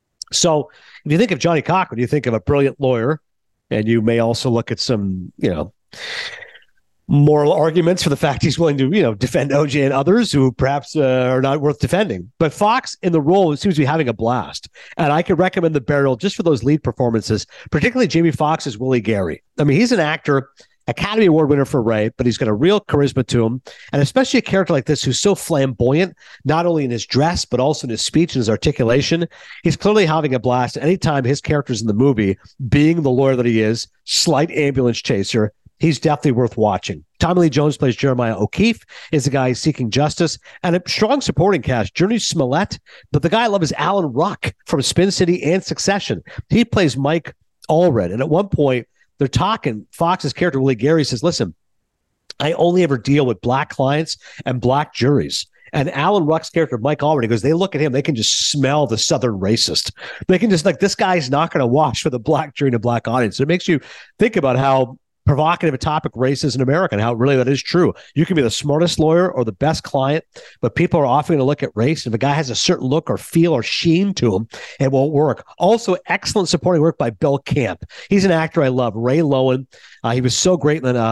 A: So if you think of Johnny Cochran, you think of a brilliant lawyer, and you may also look at some, moral arguments for the fact he's willing to, defend OJ and others who perhaps are not worth defending. But Fox in the role seems to be having a blast. And I could recommend The Burial just for those lead performances, particularly Jamie Foxx as Willie Gary. I mean, he's an actor, Academy Award winner for Ray, but he's got a real charisma to him. And especially a character like this who's so flamboyant, not only in his dress, but also in his speech and his articulation. He's clearly having a blast. Anytime his character's in the movie, being the lawyer that he is, slight ambulance chaser, he's definitely worth watching. Tommy Lee Jones plays Jeremiah O'Keefe, is the guy seeking justice, and a strong supporting cast. Journey Smollett, but the guy I love is Alan Ruck from Spin City and Succession. He plays Mike Allred, and at one point they're talking. Fox's character Willie Gary says, "Listen, I only ever deal with black clients and black juries." And Alan Ruck's character, Mike Allred, goes, they look at him, they can just smell the Southern racist. They can just this guy's not going to wash for the black jury and the black audience. So it makes you think about how provocative a topic race is in America and how really that is true. You can be the smartest lawyer or the best client, but people are often going to look at race. And if a guy has a certain look or feel or sheen to him, it won't work. Also, excellent supporting work by Bill Camp. He's an actor I love. Ray Lowen. He was so great in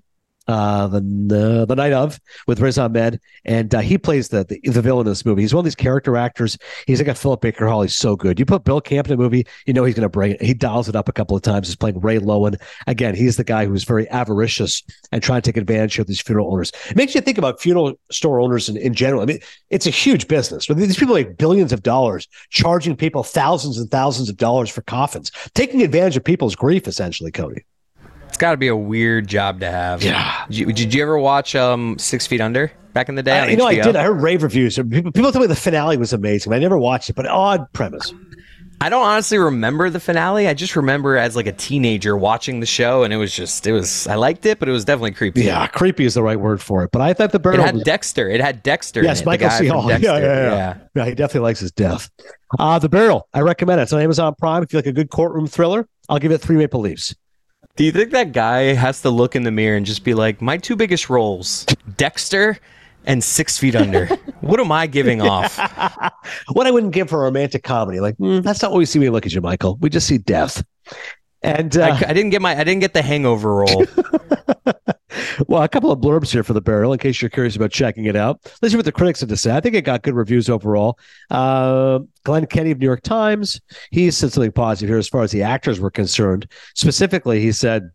A: the Night Of with Riz Ahmed, and he plays the villain in this movie. He's one of these character actors. He's like a Philip Baker Hall. He's so good. You put Bill Camp in a movie, he's going to bring it. He dials it up a couple of times. He's playing Ray Lowen. Again, he's the guy who's very avaricious and trying to take advantage of these funeral owners. It makes you think about funeral store owners in general. I mean, it's a huge business. These people make billions of dollars, charging people thousands and thousands of dollars for coffins, taking advantage of people's grief, essentially, Cody.
B: It's got to be a weird job to have.
A: Yeah.
B: Did you ever watch 6 Feet Under back in the day?
A: I did. I heard rave reviews. People told me the finale was amazing. I never watched it, but odd premise.
B: I don't honestly remember the finale. I just remember as like a teenager watching the show, and it was I liked it, but it was definitely creepy.
A: Yeah, creepy is the right word for it. But I thought the Burial
B: It had Dexter.
A: Yes, Michael C. Hall. Yeah. He definitely likes his death. The Burial. I recommend it. It's on Amazon Prime. If you like a good courtroom thriller, I'll give it 3 Maple Leafs.
B: Do you think that guy has to look in the mirror and just be like, my 2 biggest roles, Dexter and 6 Feet Under? What am I giving off?
A: What I wouldn't give for a romantic comedy. That's not what we see when we look at you, Michael. We just see death. And
B: I didn't get the Hangover role.
A: Well, a couple of blurbs here for The Burial, in case you're curious about checking it out. Let's see what the critics have to say. I think it got good reviews overall. Glenn Kenny of New York Times, he said something positive here as far as the actors were concerned. Specifically, he said,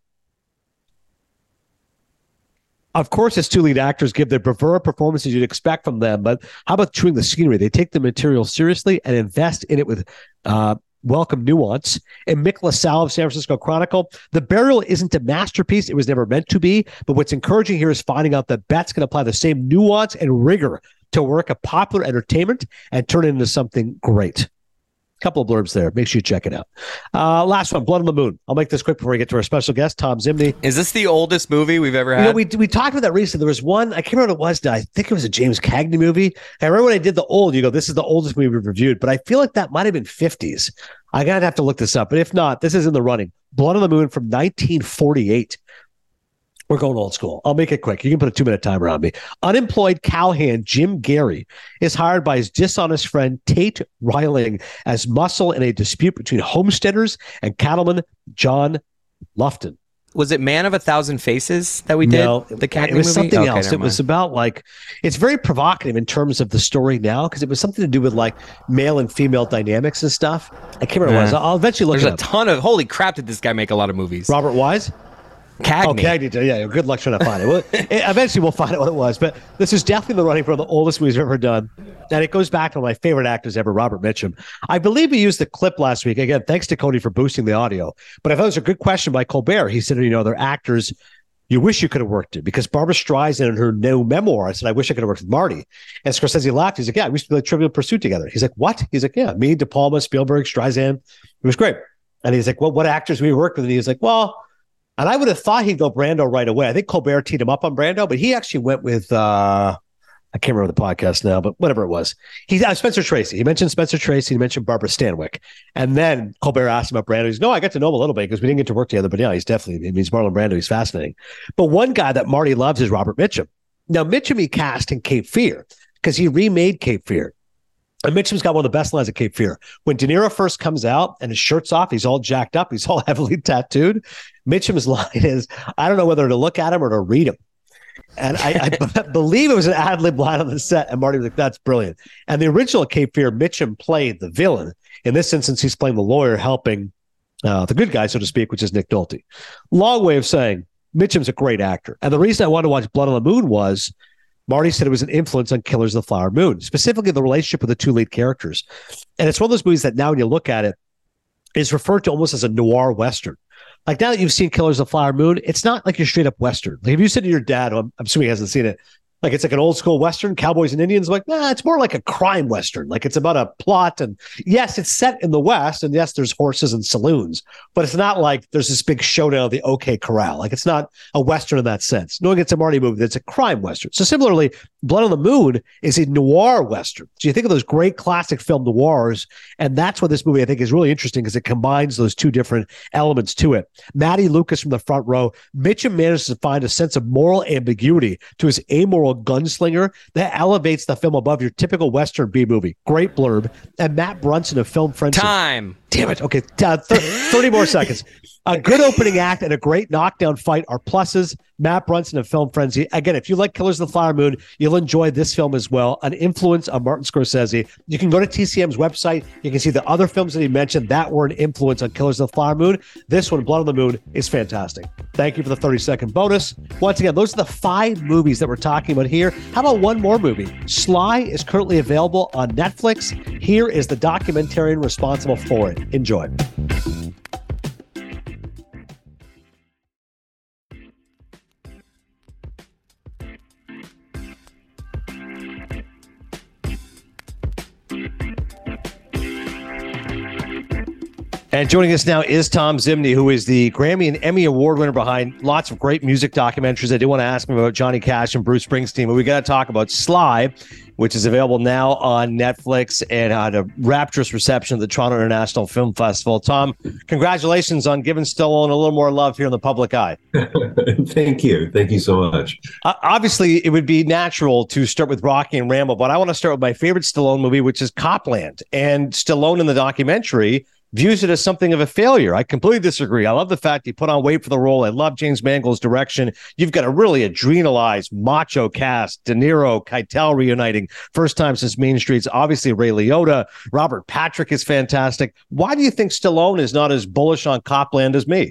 A: of course, its 2 lead actors give the bravura performances you'd expect from them, but how about chewing the scenery? They take the material seriously and invest in it with welcome nuance. And Mick LaSalle of San Francisco Chronicle, The Burial isn't a masterpiece. It was never meant to be. But what's encouraging here is finding out that Betts can apply the same nuance and rigor to work of popular entertainment and turn it into something great. Couple of blurbs there. Make sure you check it out. Last one, Blood on the Moon. I'll make this quick before we get to our special guest, Tom Zimney.
B: Is this the oldest movie we've ever had?
A: We talked about that recently. There was one, I can't remember what it was. I think it was a James Cagney movie. I remember when I did the old, this is the oldest movie we've reviewed, but I feel like that might have been 50s. I gotta have to look this up, but if not, this is in the running. Blood on the Moon from 1948. We're going old school. I'll make it quick. You can put a 2-minute timer on me. Unemployed cowhand Jim Gary is hired by his dishonest friend Tate Reiling as muscle in a dispute between homesteaders and cattleman John Lufton.
B: Was it Man of a Thousand Faces that we did?
A: No,
B: the Cagney
A: it was
B: movie?
A: something else. It was about it's very provocative in terms of the story now because it was something to do with male and female dynamics and stuff. I can't remember what it was. I'll eventually look it up.
B: There's a ton of, holy crap, did this guy make a lot of movies?
A: Robert Wise?
B: Cagney.
A: Oh, Cagney. Yeah, good luck trying to find it. Eventually, we'll find out what it was. But this is definitely the running for the oldest movies we've ever done. And it goes back to one of my favorite actors ever, Robert Mitchum. I believe he used the clip last week. Again, thanks to Cody for boosting the audio. But I thought it was a good question by Colbert. He said, they're actors you wish you could have worked it. Because Barbara Streisand in her new memoir, I said, I wish I could have worked with Marty. And Scorsese laughed. He's like, yeah, we used to play Trivial Pursuit together. He's like, what? He's like, yeah, me, De Palma, Spielberg, Streisand. It was great. And he's like, well, what actors we worked with? And he was like, well... And I would have thought he'd go Brando right away. I think Colbert teed him up on Brando, but he actually went with, I can't remember the podcast now, but whatever it was. Spencer Tracy. He mentioned Spencer Tracy. He mentioned Barbara Stanwyck. And then Colbert asked him about Brando. He's no, I got to know him a little bit because we didn't get to work together. But yeah, he's Marlon Brando. He's fascinating. But one guy that Marty loves is Robert Mitchum. Now, Mitchum he cast in Cape Fear because he remade Cape Fear. And Mitchum's got one of the best lines of Cape Fear. When De Niro first comes out and his shirt's off, he's all jacked up, he's all heavily tattooed. Mitchum's line is, I don't know whether to look at him or to read him. And I believe it was an ad-lib line on the set. And Marty was like, that's brilliant. And the original Cape Fear, Mitchum played the villain. In this instance, he's playing the lawyer helping the good guy, so to speak, which is Nick Nolte. Long way of saying Mitchum's a great actor. And the reason I wanted to watch Blood on the Moon was Marty said it was an influence on Killers of the Flower Moon, specifically the relationship with the 2 lead characters. And it's one of those movies that now when you look at it, is referred to almost as a noir Western. Like now that you've seen Killers of the Flower Moon, it's not like your straight up Western. Like if you said to your dad, I'm assuming he hasn't seen it, like it's like an old school Western, cowboys and Indians. I'm like, nah, it's more like a crime Western. Like it's about a plot. And yes, it's set in the West. And yes, there's horses and saloons, but it's not like there's this big showdown of the OK Corral. Like it's not a Western in that sense. Knowing it's a Marty movie, it's a crime Western. So similarly, Blood on the Moon is a noir Western. So you think of those great classic film noirs. And that's what this movie I think is really interesting because it combines those two different elements to it. Maddie Lucas from the front row, Mitchum manages to find a sense of moral ambiguity to his amoral gunslinger that elevates the film above your typical Western B movie. Great blurb. And Matt Brunson of Film Frenzy.
B: Time.
A: Damn it. Okay. 30 more seconds. A good opening act and a great knockdown fight are pluses. Matt Brunson of Film Frenzy. Again, if you like Killers of the Flower Moon, you'll enjoy this film as well. An influence on Martin Scorsese. You can go to TCM's website. You can see the other films that he mentioned that were an influence on Killers of the Flower Moon. This one, Blood on the Moon, is fantastic. Thank you for the 30-second bonus. Once again, those are the 5 movies that we're talking about here. How about one more movie? Sly is currently available on Netflix. Here is the documentarian responsible for it. Enjoy. And joining us now is Tom Zimney, who is the Grammy and Emmy Award winner behind lots of great music documentaries. I do want to ask him about Johnny Cash and Bruce Springsteen, but we got to talk about Sly, which is available now on Netflix and had a rapturous reception at the Toronto International Film Festival. Tom, congratulations on giving Stallone a little more love here in the public eye.
C: Thank you. Thank you so much.
A: Obviously, it would be natural to start with Rocky and Rambo, but I want to start with my favorite Stallone movie, which is Copland. And Stallone in the documentary views it as something of a failure. I completely disagree. I love the fact he put on weight for the role. I love James Mangold's direction. You've got a really adrenalized, macho cast. De Niro, Keitel reuniting. First time since Mean Streets. Obviously, Ray Liotta. Robert Patrick is fantastic. Why do you think Stallone is not as bullish on Copland as me?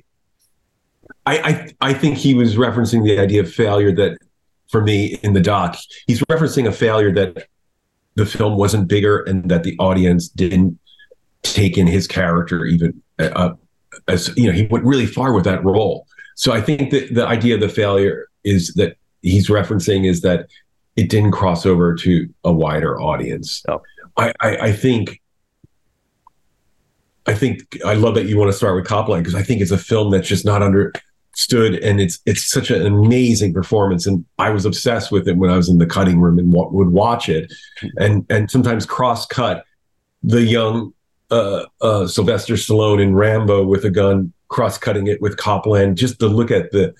C: I think he was referencing the idea of failure that, for me, in the doc, he's referencing a failure that the film wasn't bigger and that the audience didn't take in his character even as he went really far with that role. So I think that the idea of the failure is that he's referencing is that it didn't cross over to a wider audience. Oh. I think I love that you want to start with Copland because I think it's a film that's just not understood, and it's such an amazing performance. And I was obsessed with it when I was in the cutting room and would watch it, and sometimes cross-cut the young Sylvester Stallone in Rambo with a gun, cross-cutting it with Copland, just to look at the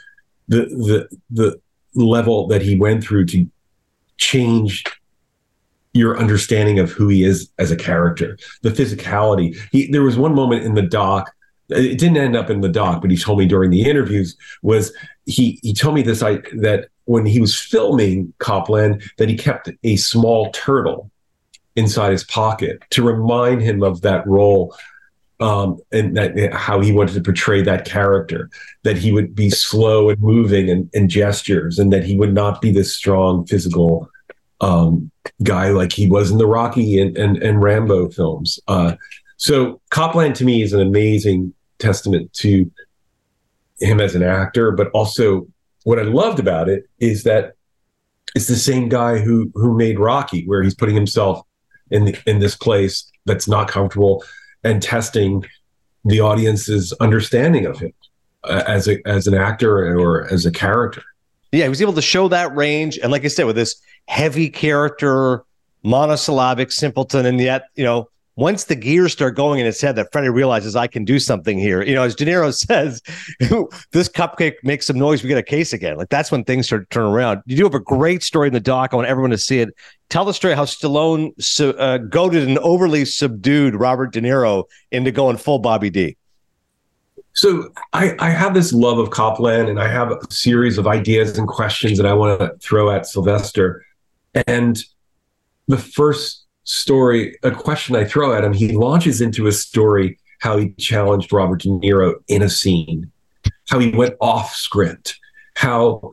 C: level that he went through to change your understanding of who he is as a character, the physicality. There was one moment in the doc, it didn't end up in the doc, but he told me during the interviews, was he told me this, that when he was filming Copland, that he kept a small turtle inside his pocket to remind him of that role, and that how he wanted to portray that character, that he would be slow and moving and gestures, and that he would not be this strong physical guy like he was in the Rocky and Rambo films. So Copland to me is an amazing testament to him as an actor, but also what I loved about it is that it's the same guy who made Rocky, where he's putting himself in this place that's not comfortable and testing the audience's understanding of him as an actor or as a character.
A: Yeah, he was able to show that range. And like I said, with this heavy character, monosyllabic simpleton, and yet, once the gears start going in his head, that Freddie realizes I can do something here. As De Niro says, this cupcake makes some noise, we get a case again. Like that's when things start to turn around. You do have a great story in the doc. I want everyone to see it. Tell the story how Stallone goaded and overly subdued Robert De Niro into going full Bobby D.
C: So I have this love of Copland, and I have a series of ideas and questions that I want to throw at Sylvester. And the first a question I throw at him, he launches into a story how he challenged Robert De Niro in a scene, how he went off script, how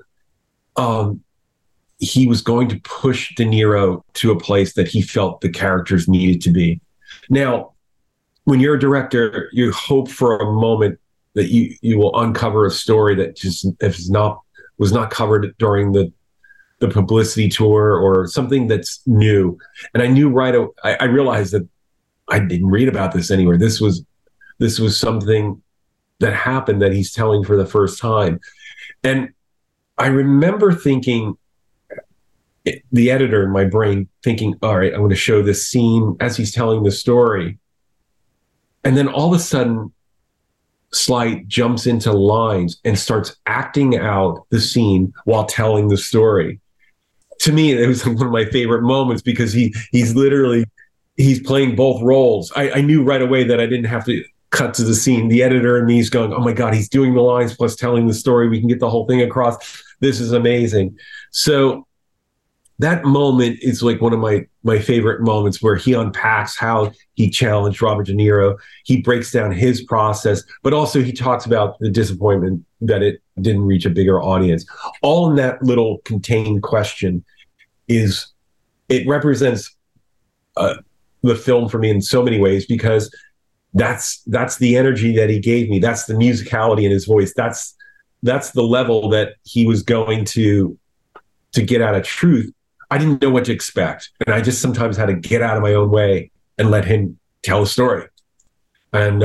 C: he was going to push De Niro to a place that he felt the characters needed to be. Now, when you're a director, you hope for a moment that you will uncover a story that just was not covered during the publicity tour, or something that's new. And I knew I realized that I didn't read about this anywhere. This was something that happened that he's telling for the first time. And I remember thinking, the editor in my brain thinking, all right, I'm going to show this scene as he's telling the story. And then all of a sudden, Sly jumps into lines and starts acting out the scene while telling the story. To me, it was one of my favorite moments, because he's playing both roles. I knew right away that I didn't have to cut to the scene. The editor and me is going, oh my God, he's doing the lines plus telling the story. We can get the whole thing across. This is amazing. So that moment is like one of my favorite moments, where he unpacks how he challenged Robert De Niro. He breaks down his process, but also he talks about the disappointment that it didn't reach a bigger audience. All in that little contained question it represents the film for me in so many ways, because that's the energy that he gave me. That's the musicality in his voice. That's the level that he was going to get out of Truth. I didn't know what to expect, and I just sometimes had to get out of my own way and let him tell the story. And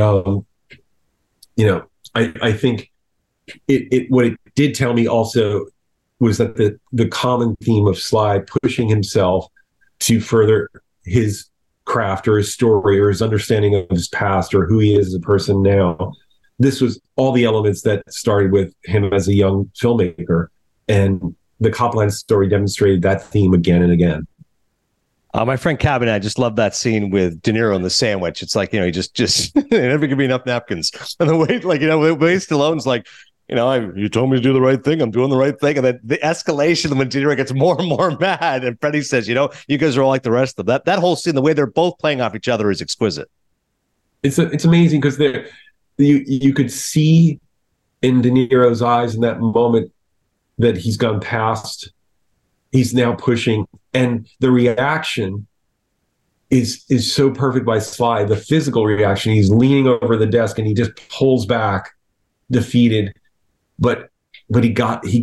C: I think what it did tell me also was that the common theme of Sly pushing himself to further his craft or his story or his understanding of his past or who he is as a person now. This was all the elements that started with him as a young filmmaker, and the Copland story demonstrated that theme again and again.
A: My friend Cabin, I just love that scene with De Niro and the sandwich. It's like, he just never give me enough napkins. And the way, the way Stallone's like, you told me to do the right thing. I'm doing the right thing. And then the escalation when De Niro gets more and more mad, and Freddie says, you guys are all like the rest of them. That whole scene, the way they're both playing off each other, is exquisite.
C: It's amazing, because you could see in De Niro's eyes in that moment that he's gone past. He's now pushing, and the reaction is so perfect by Sly. The physical reaction, he's leaning over the desk and he just pulls back, defeated. But he got De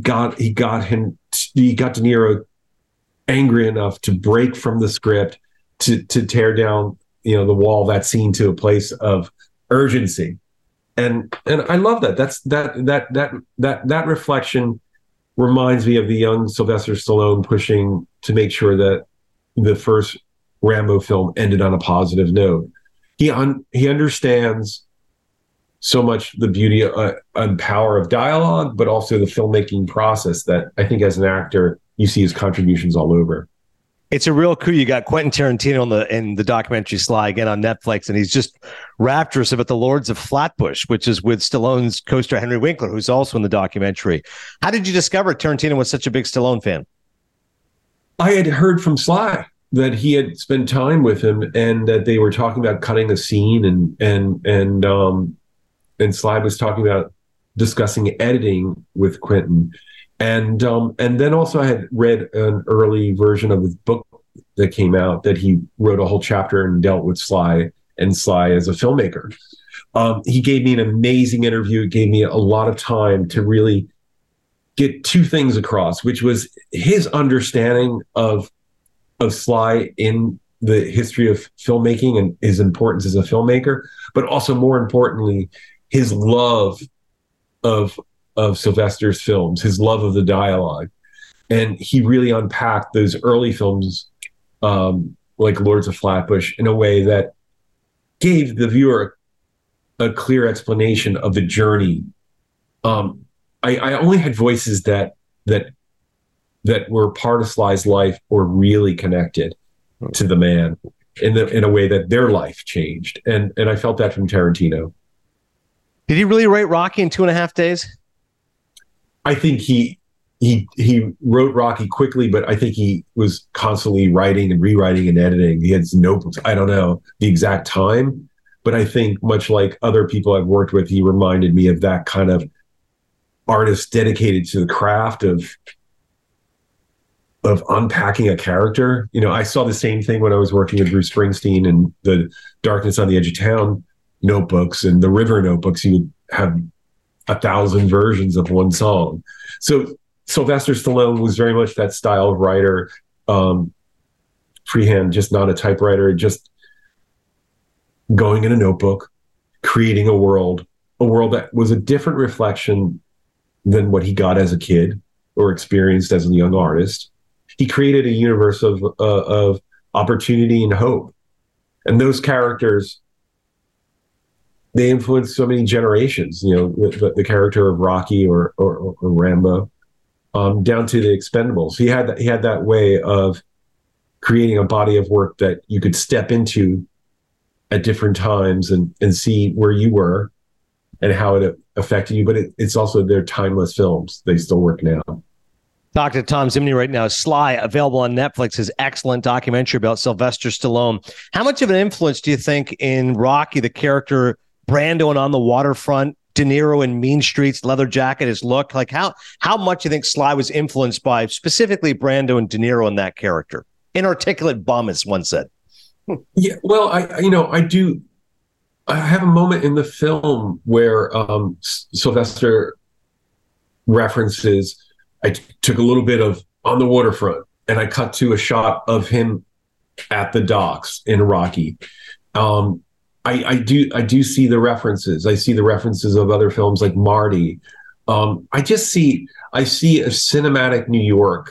C: Niro angry enough to break from the script, to tear down the wall, that scene, to a place of urgency. And I love that. That's that reflection reminds me of the young Sylvester Stallone pushing to make sure that the first Rambo film ended on a positive note. He understands so much the beauty and power of dialogue, but also the filmmaking process that I think as an actor, you see his contributions all over.
A: It's a real coup. You got Quentin Tarantino in the documentary Sly again on Netflix, and he's just rapturous about The Lords of Flatbush, which is with Stallone's co-star Henry Winkler, who's also in the documentary. How did you discover Tarantino was such a big Stallone fan?
C: I had heard from Sly that he had spent time with him, and that they were talking about cutting a scene, and Sly was talking about discussing editing with Quentin. And then also I had read an early version of his book that came out, that he wrote a whole chapter and dealt with Sly and Sly as a filmmaker. He gave me an amazing interview. It gave me a lot of time to really get two things across, which was his understanding of Sly in the history of filmmaking and his importance as a filmmaker, but also more importantly, his love of Sylvester's films, his love of the dialogue. And he really unpacked those early films, like Lords of Flatbush, in a way that gave the viewer a clear explanation of the journey. I only had voices that were part of Sly's life or really connected to the man in a way that their life changed. And I felt that from Tarantino.
A: Did he really write Rocky in 2.5 days?
C: I think he wrote Rocky quickly, but I think he was constantly writing and rewriting and editing. He had notebooks. I don't know the exact time, but I think much like other people I've worked with, he reminded me of that kind of artist dedicated to the craft of unpacking a character. You know, I saw the same thing when I was working with Bruce Springsteen and the Darkness on the Edge of Town notebooks and the River notebooks. You would have 1,000 versions of one song. So Sylvester Stallone was very much that style of writer, freehand, just not a typewriter, just going in a notebook, creating a world that was a different reflection than what he got as a kid or experienced as a young artist. He created a universe of opportunity and hope. And those characters, they influenced so many generations, you know, the character of Rocky or Rambo, down to the Expendables. He had that way of creating a body of work that you could step into at different times and see where you were and how it affected you. But it's also, they're timeless films. They still work now.
A: Dr. Tom Zimney right now. Sly, available on Netflix, his excellent documentary about Sylvester Stallone. How much of an influence do you think in Rocky, the character Brando and On the Waterfront, De Niro in Mean Streets, leather jacket, his look? Like how much do you think Sly was influenced by specifically Brando and De Niro in that character? Inarticulate bum, as one said.
C: Yeah, well, I do. I have a moment in the film where Sylvester references. I took a little bit of On the Waterfront, and I cut to a shot of him at the docks in Rocky. I do see the references. I see the references of other films like Marty. I see a cinematic New York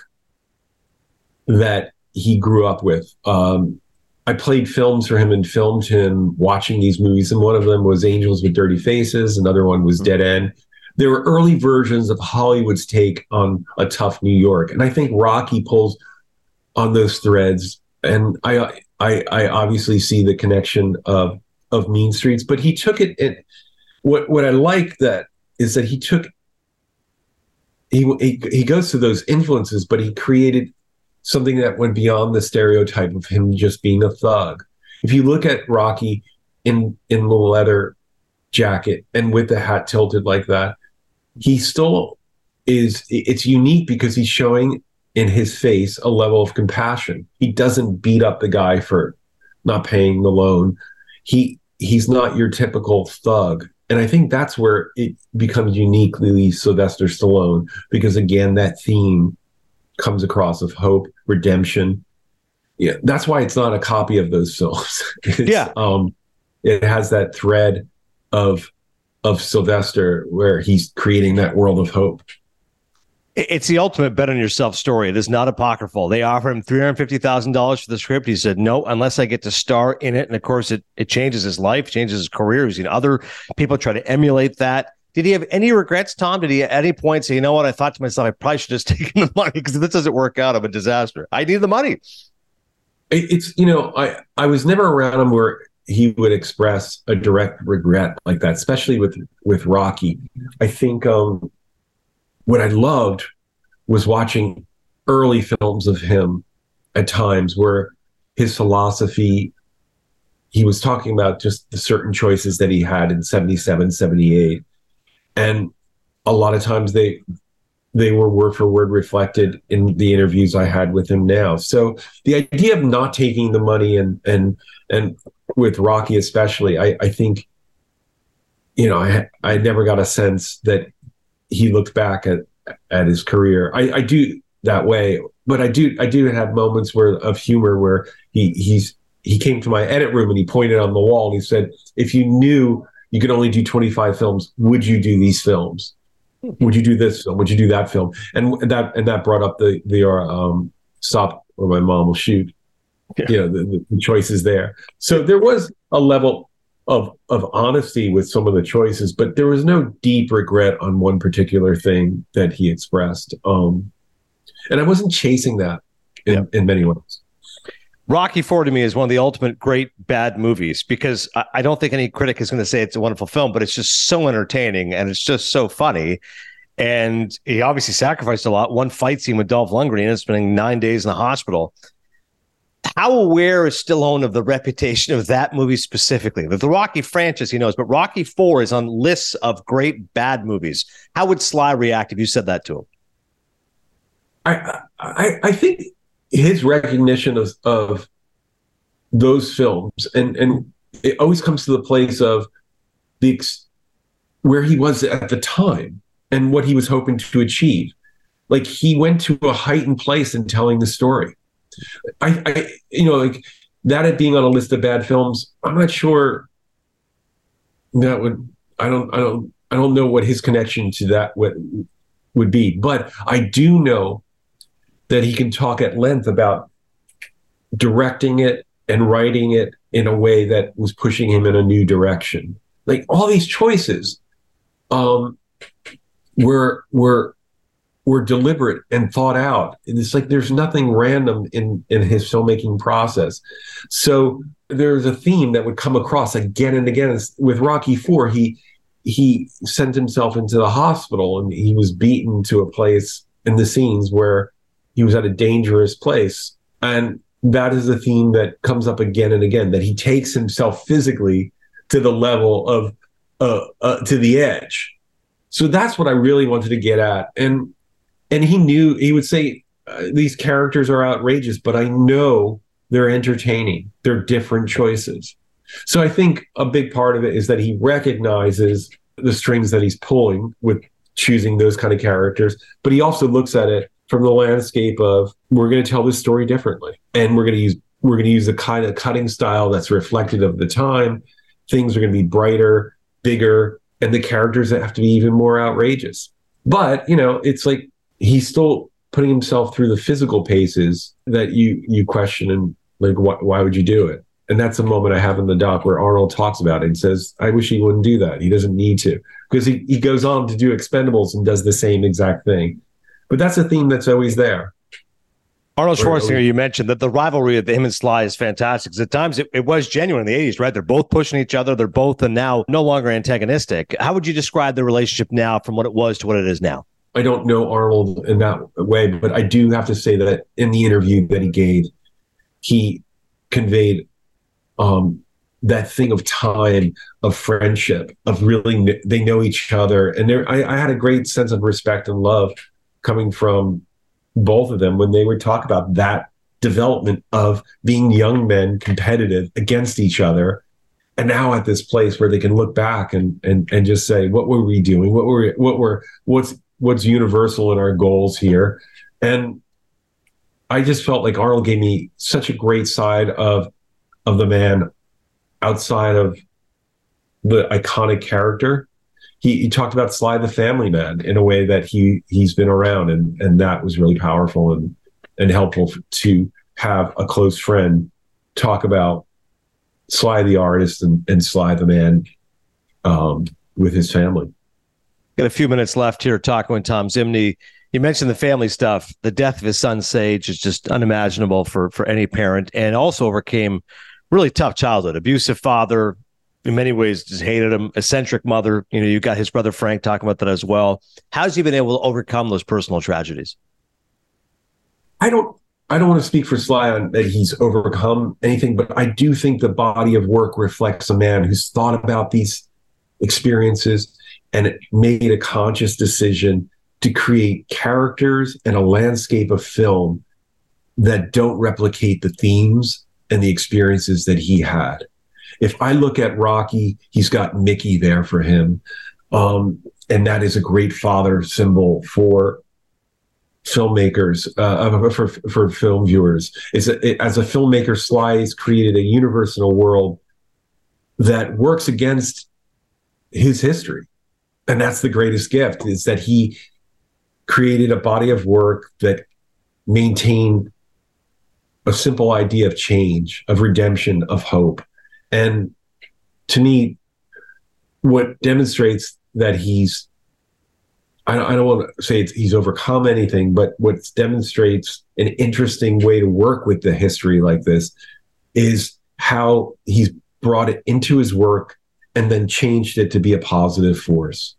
C: that he grew up with. I played films for him and filmed him watching these movies, and one of them was Angels with Dirty Faces. Another one was Dead End. There were early versions of Hollywood's take on a tough New York, and I think Rocky pulls on those threads. And I obviously see the connection of Mean Streets, but he took it. What I like that is that he goes to those influences, but he created something that went beyond the stereotype of him just being a thug. If you look at Rocky in the leather jacket and with the hat tilted like that, he still is. It's unique because he's showing in his face a level of compassion. He doesn't beat up the guy for not paying the loan. He's not your typical thug. And I think that's where it becomes uniquely Sylvester Stallone, because again, that theme comes across of hope, redemption. Yeah, that's why it's not a copy of those films. It has that thread of Sylvester where he's creating that world of hope.
A: It's the ultimate bet on yourself story. It is not apocryphal. They offer him $350,000 for the script. He said, no, unless I get to star in it. And of course, it changes his life, changes his career. He's seen other people try to emulate that. Did he have any regrets, Tom? Did he at any point say, you know what, I thought to myself, I probably should have just taken the money because if this doesn't work out, I'm a disaster. I need the money.
C: It's, I was never around him where he would express a direct regret like that, especially with Rocky. I think what I loved was watching early films of him at times where his philosophy, he was talking about just the certain choices that he had in 77, 78. And a lot of times they were word for word reflected in the interviews I had with him now. So the idea of not taking the money and with Rocky especially, I think, I never got a sense that he looked back at his career. I do that way, but I do have moments of humor where he came to my edit room and he pointed on the wall and he said, if you knew you could only do 25 films, would you do these films? Would you do this film? Would you do that film? And that brought up the Stop or My Mom Will Shoot. Yeah. The choices there. So there was a level of honesty with some of the choices, but there was no deep regret on one particular thing that he expressed. And I wasn't chasing that in many ways.
A: Rocky IV to me is one of the ultimate great bad movies because I don't think any critic is going to say it's a wonderful film, but it's just so entertaining and it's just so funny. And he obviously sacrificed a lot. One fight scene with Dolph Lundgren and spending 9 days in the hospital. How aware is Stallone of the reputation of that movie specifically? The Rocky franchise he knows, but Rocky IV is on lists of great bad movies. How would Sly react if you said that to him?
C: I think his recognition of those films, and it always comes to the place of where he was at the time and what he was hoping to achieve. Like, he went to a heightened place in telling the story. I like that, it being on a list of bad films, I'm not sure that would, I don't know what his connection to that would be, but I do know that he can talk at length about directing it and writing it in a way that was pushing him in a new direction. Like, all these choices were deliberate and thought out. It's like there's nothing random in his filmmaking process. So there's a theme that would come across again and again. With Rocky IV, he sent himself into the hospital, and he was beaten to a place in the scenes where he was at a dangerous place. And that is a theme that comes up again and again, that he takes himself physically to the level of to the edge. So that's what I really wanted to get at. And he knew, he would say, these characters are outrageous, but I know they're entertaining. They're different choices. So I think a big part of it is that he recognizes the strings that he's pulling with choosing those kind of characters, but he also looks at it from the landscape of, we're going to tell this story differently, and we're going to use the kind of cutting style that's reflective of the time. Things are going to be brighter, bigger, and the characters that have to be even more outrageous. But, it's like he's still putting himself through the physical paces that you question, and like, why would you do it? And that's a moment I have in the doc where Arnold talks about it and says, I wish he wouldn't do that. He doesn't need to, because he goes on to do Expendables and does the same exact thing. But that's a theme that's always there.
A: Arnold Schwarzenegger, you mentioned that the rivalry of him and Sly is fantastic. 'Cause at times it was genuine in the 80s, right? They're both pushing each other. They're both now no longer antagonistic. How would you describe the relationship now from what it was to what it is now?
C: I don't know Arnold in that way, but I do have to say that in the interview that he gave, he conveyed that thing of time, of friendship, of really, they know each other. And I had a great sense of respect and love coming from both of them when they would talk about that development of being young men competitive against each other, and now at this place where they can look back and just say, what were we doing? What's universal in our goals here? And I just felt like Arnold gave me such a great side of the man outside of the iconic character. He talked about Sly the Family Man in a way that he's been around, and that was really powerful and helpful to have a close friend talk about Sly the artist and Sly the man with his family.
A: Got a few minutes left here talking with Tom Zimney. You mentioned the family stuff. The death of his son Sage is just unimaginable for any parent, and also overcame really tough childhood, abusive father. In many ways, just hated him. Eccentric mother. You got his brother Frank talking about that as well. How's he been able to overcome those personal tragedies?
C: I don't want to speak for Sly on that he's overcome anything, but I do think the body of work reflects a man who's thought about these experiences and made a conscious decision to create characters and a landscape of film that don't replicate the themes and the experiences that he had. If I look at Rocky, he's got Mickey there for him. And that is a great father symbol for filmmakers, for film viewers. As a filmmaker, Sly has created a universe in a world that works against his history. And that's the greatest gift, is that he created a body of work that maintained a simple idea of change, of redemption, of hope. And to me, what demonstrates that I don't want to say he's overcome anything, but what demonstrates an interesting way to work with the history like this is how he's brought it into his work and then changed it to be a positive force.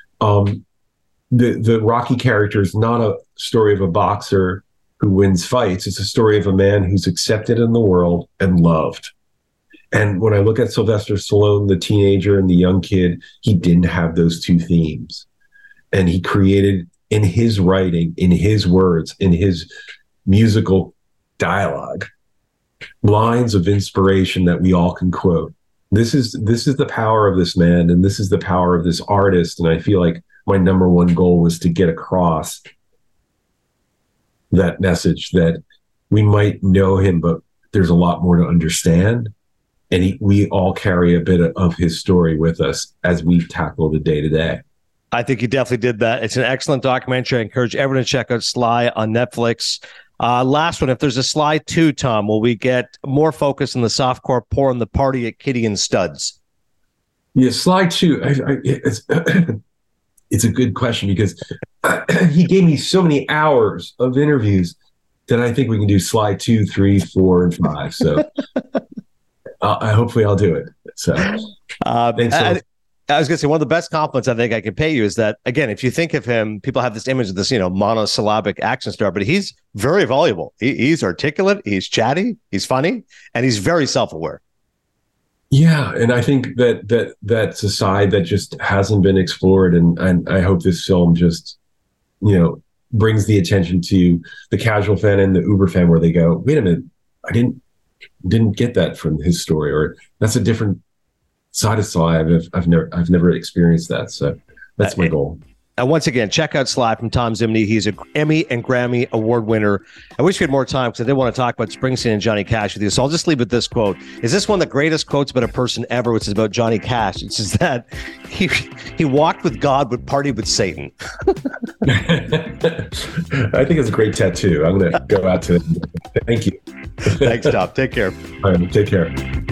C: The Rocky character is not a story of a boxer who wins fights. It's a story of a man who's accepted in the world and loved. And when I look at Sylvester Stallone, the teenager and the young kid, he didn't have those two themes. And he created in his writing, in his words, in his musical dialogue, lines of inspiration that we all can quote. This is the power of this man, and this is the power of this artist. And I feel like my number one goal was to get across that message that we might know him, but there's a lot more to understand. And we all carry a bit of his story with us as we tackle the day to day.
A: I think you definitely did that. It's an excellent documentary. I encourage everyone to check out Sly on Netflix. Last one, if there's a Sly 2, Tom, will we get more focus on the softcore porn, the party at Kitty and Studs?
C: Yeah, Sly 2, it's a good question because he gave me so many hours of interviews that I think we can do Sly 2, 3, 4, and 5. So hopefully I'll do it. So thanks.
A: I was going to say, one of the best compliments I think I can pay you is that, again, if you think of him, people have this image of this, monosyllabic action star, but he's very voluble. He's articulate, he's chatty, he's funny, and he's very self-aware.
C: Yeah, and I think that's a side that just hasn't been explored, and I hope this film just, brings the attention to the casual fan and the uber fan, where they go, wait a minute, I didn't get that from his story, or that's a different side of Sly. I've never experienced that, so that's my goal.
A: And once again, check out Sly from Tom Zimney. He's an Emmy and Grammy Award winner. I wish we had more time because I did want to talk about Springsteen and Johnny Cash with you. So I'll just leave with this quote. Is this one of the greatest quotes about a person ever, which is about Johnny Cash? It's just that he walked with God but partied with Satan.
C: I think it's a great tattoo. I'm going to go out to it. Thank you.
A: Thanks, Tom. Take care.
C: All right, take care.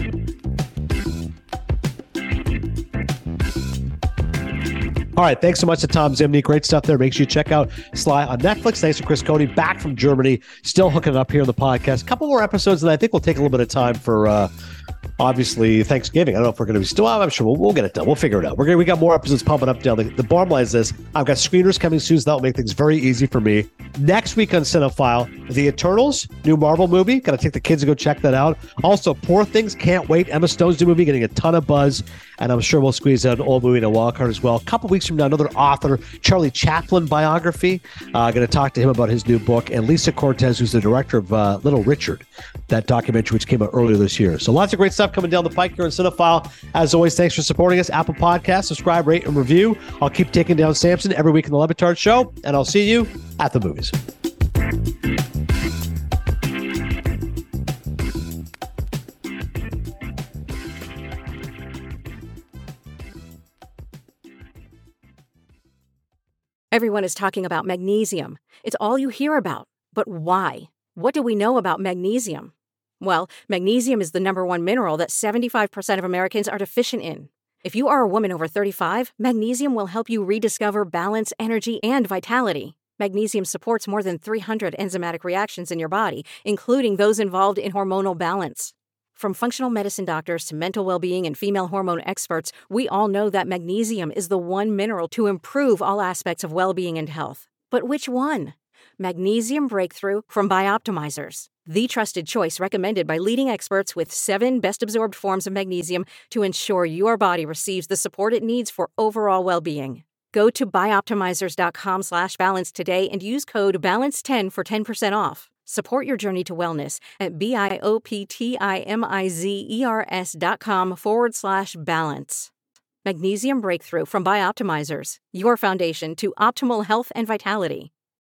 A: All right, thanks so much to Tom Zimney. Great stuff there. Make sure you check out Sly on Netflix. Thanks to Chris Cody, back from Germany, still hooking it up here on the podcast. A couple more episodes, and I think we'll take a little bit of time for, obviously, Thanksgiving. I don't know if we're going to be still. I'm sure we'll get it done. We'll figure it out. We got more episodes pumping up down. The bottom line is this. I've got screeners coming soon, so that will make things very easy for me. Next week on Cinephile, The Eternals, new Marvel movie. Got to take the kids to go check that out. Also, Poor Things, can't wait. Emma Stone's new movie, getting a ton of buzz. And I'm sure we'll squeeze out an old movie in a wild card as well. A couple weeks from now, another author, Charlie Chaplin biography. Going to talk to him about his new book. And Lisa Cortez, who's the director of Little Richard, that documentary which came out earlier this year. So lots of great stuff coming down the pike here on Cinephile. As always, thanks for supporting us. Apple Podcasts, subscribe, rate, and review. I'll keep taking down Samson every week in the Le Batard Show. And I'll see you at the movies.
D: Everyone is talking about magnesium. It's all you hear about. But why? What do we know about magnesium? Well, magnesium is the number one mineral that 75% of Americans are deficient in. If you are a woman over 35, magnesium will help you rediscover balance, energy, and vitality. Magnesium supports more than 300 enzymatic reactions in your body, including those involved in hormonal balance. From functional medicine doctors to mental well-being and female hormone experts, we all know that magnesium is the one mineral to improve all aspects of well-being and health. But which one? Magnesium Breakthrough from Bioptimizers, the trusted choice recommended by leading experts with 7 best-absorbed forms of magnesium to ensure your body receives the support it needs for overall well-being. Go to bioptimizers.com/balance today and use code BALANCE10 for 10% off. Support your journey to wellness at bioptimizers.com/balance. Magnesium Breakthrough from Bioptimizers, your foundation to optimal health and vitality.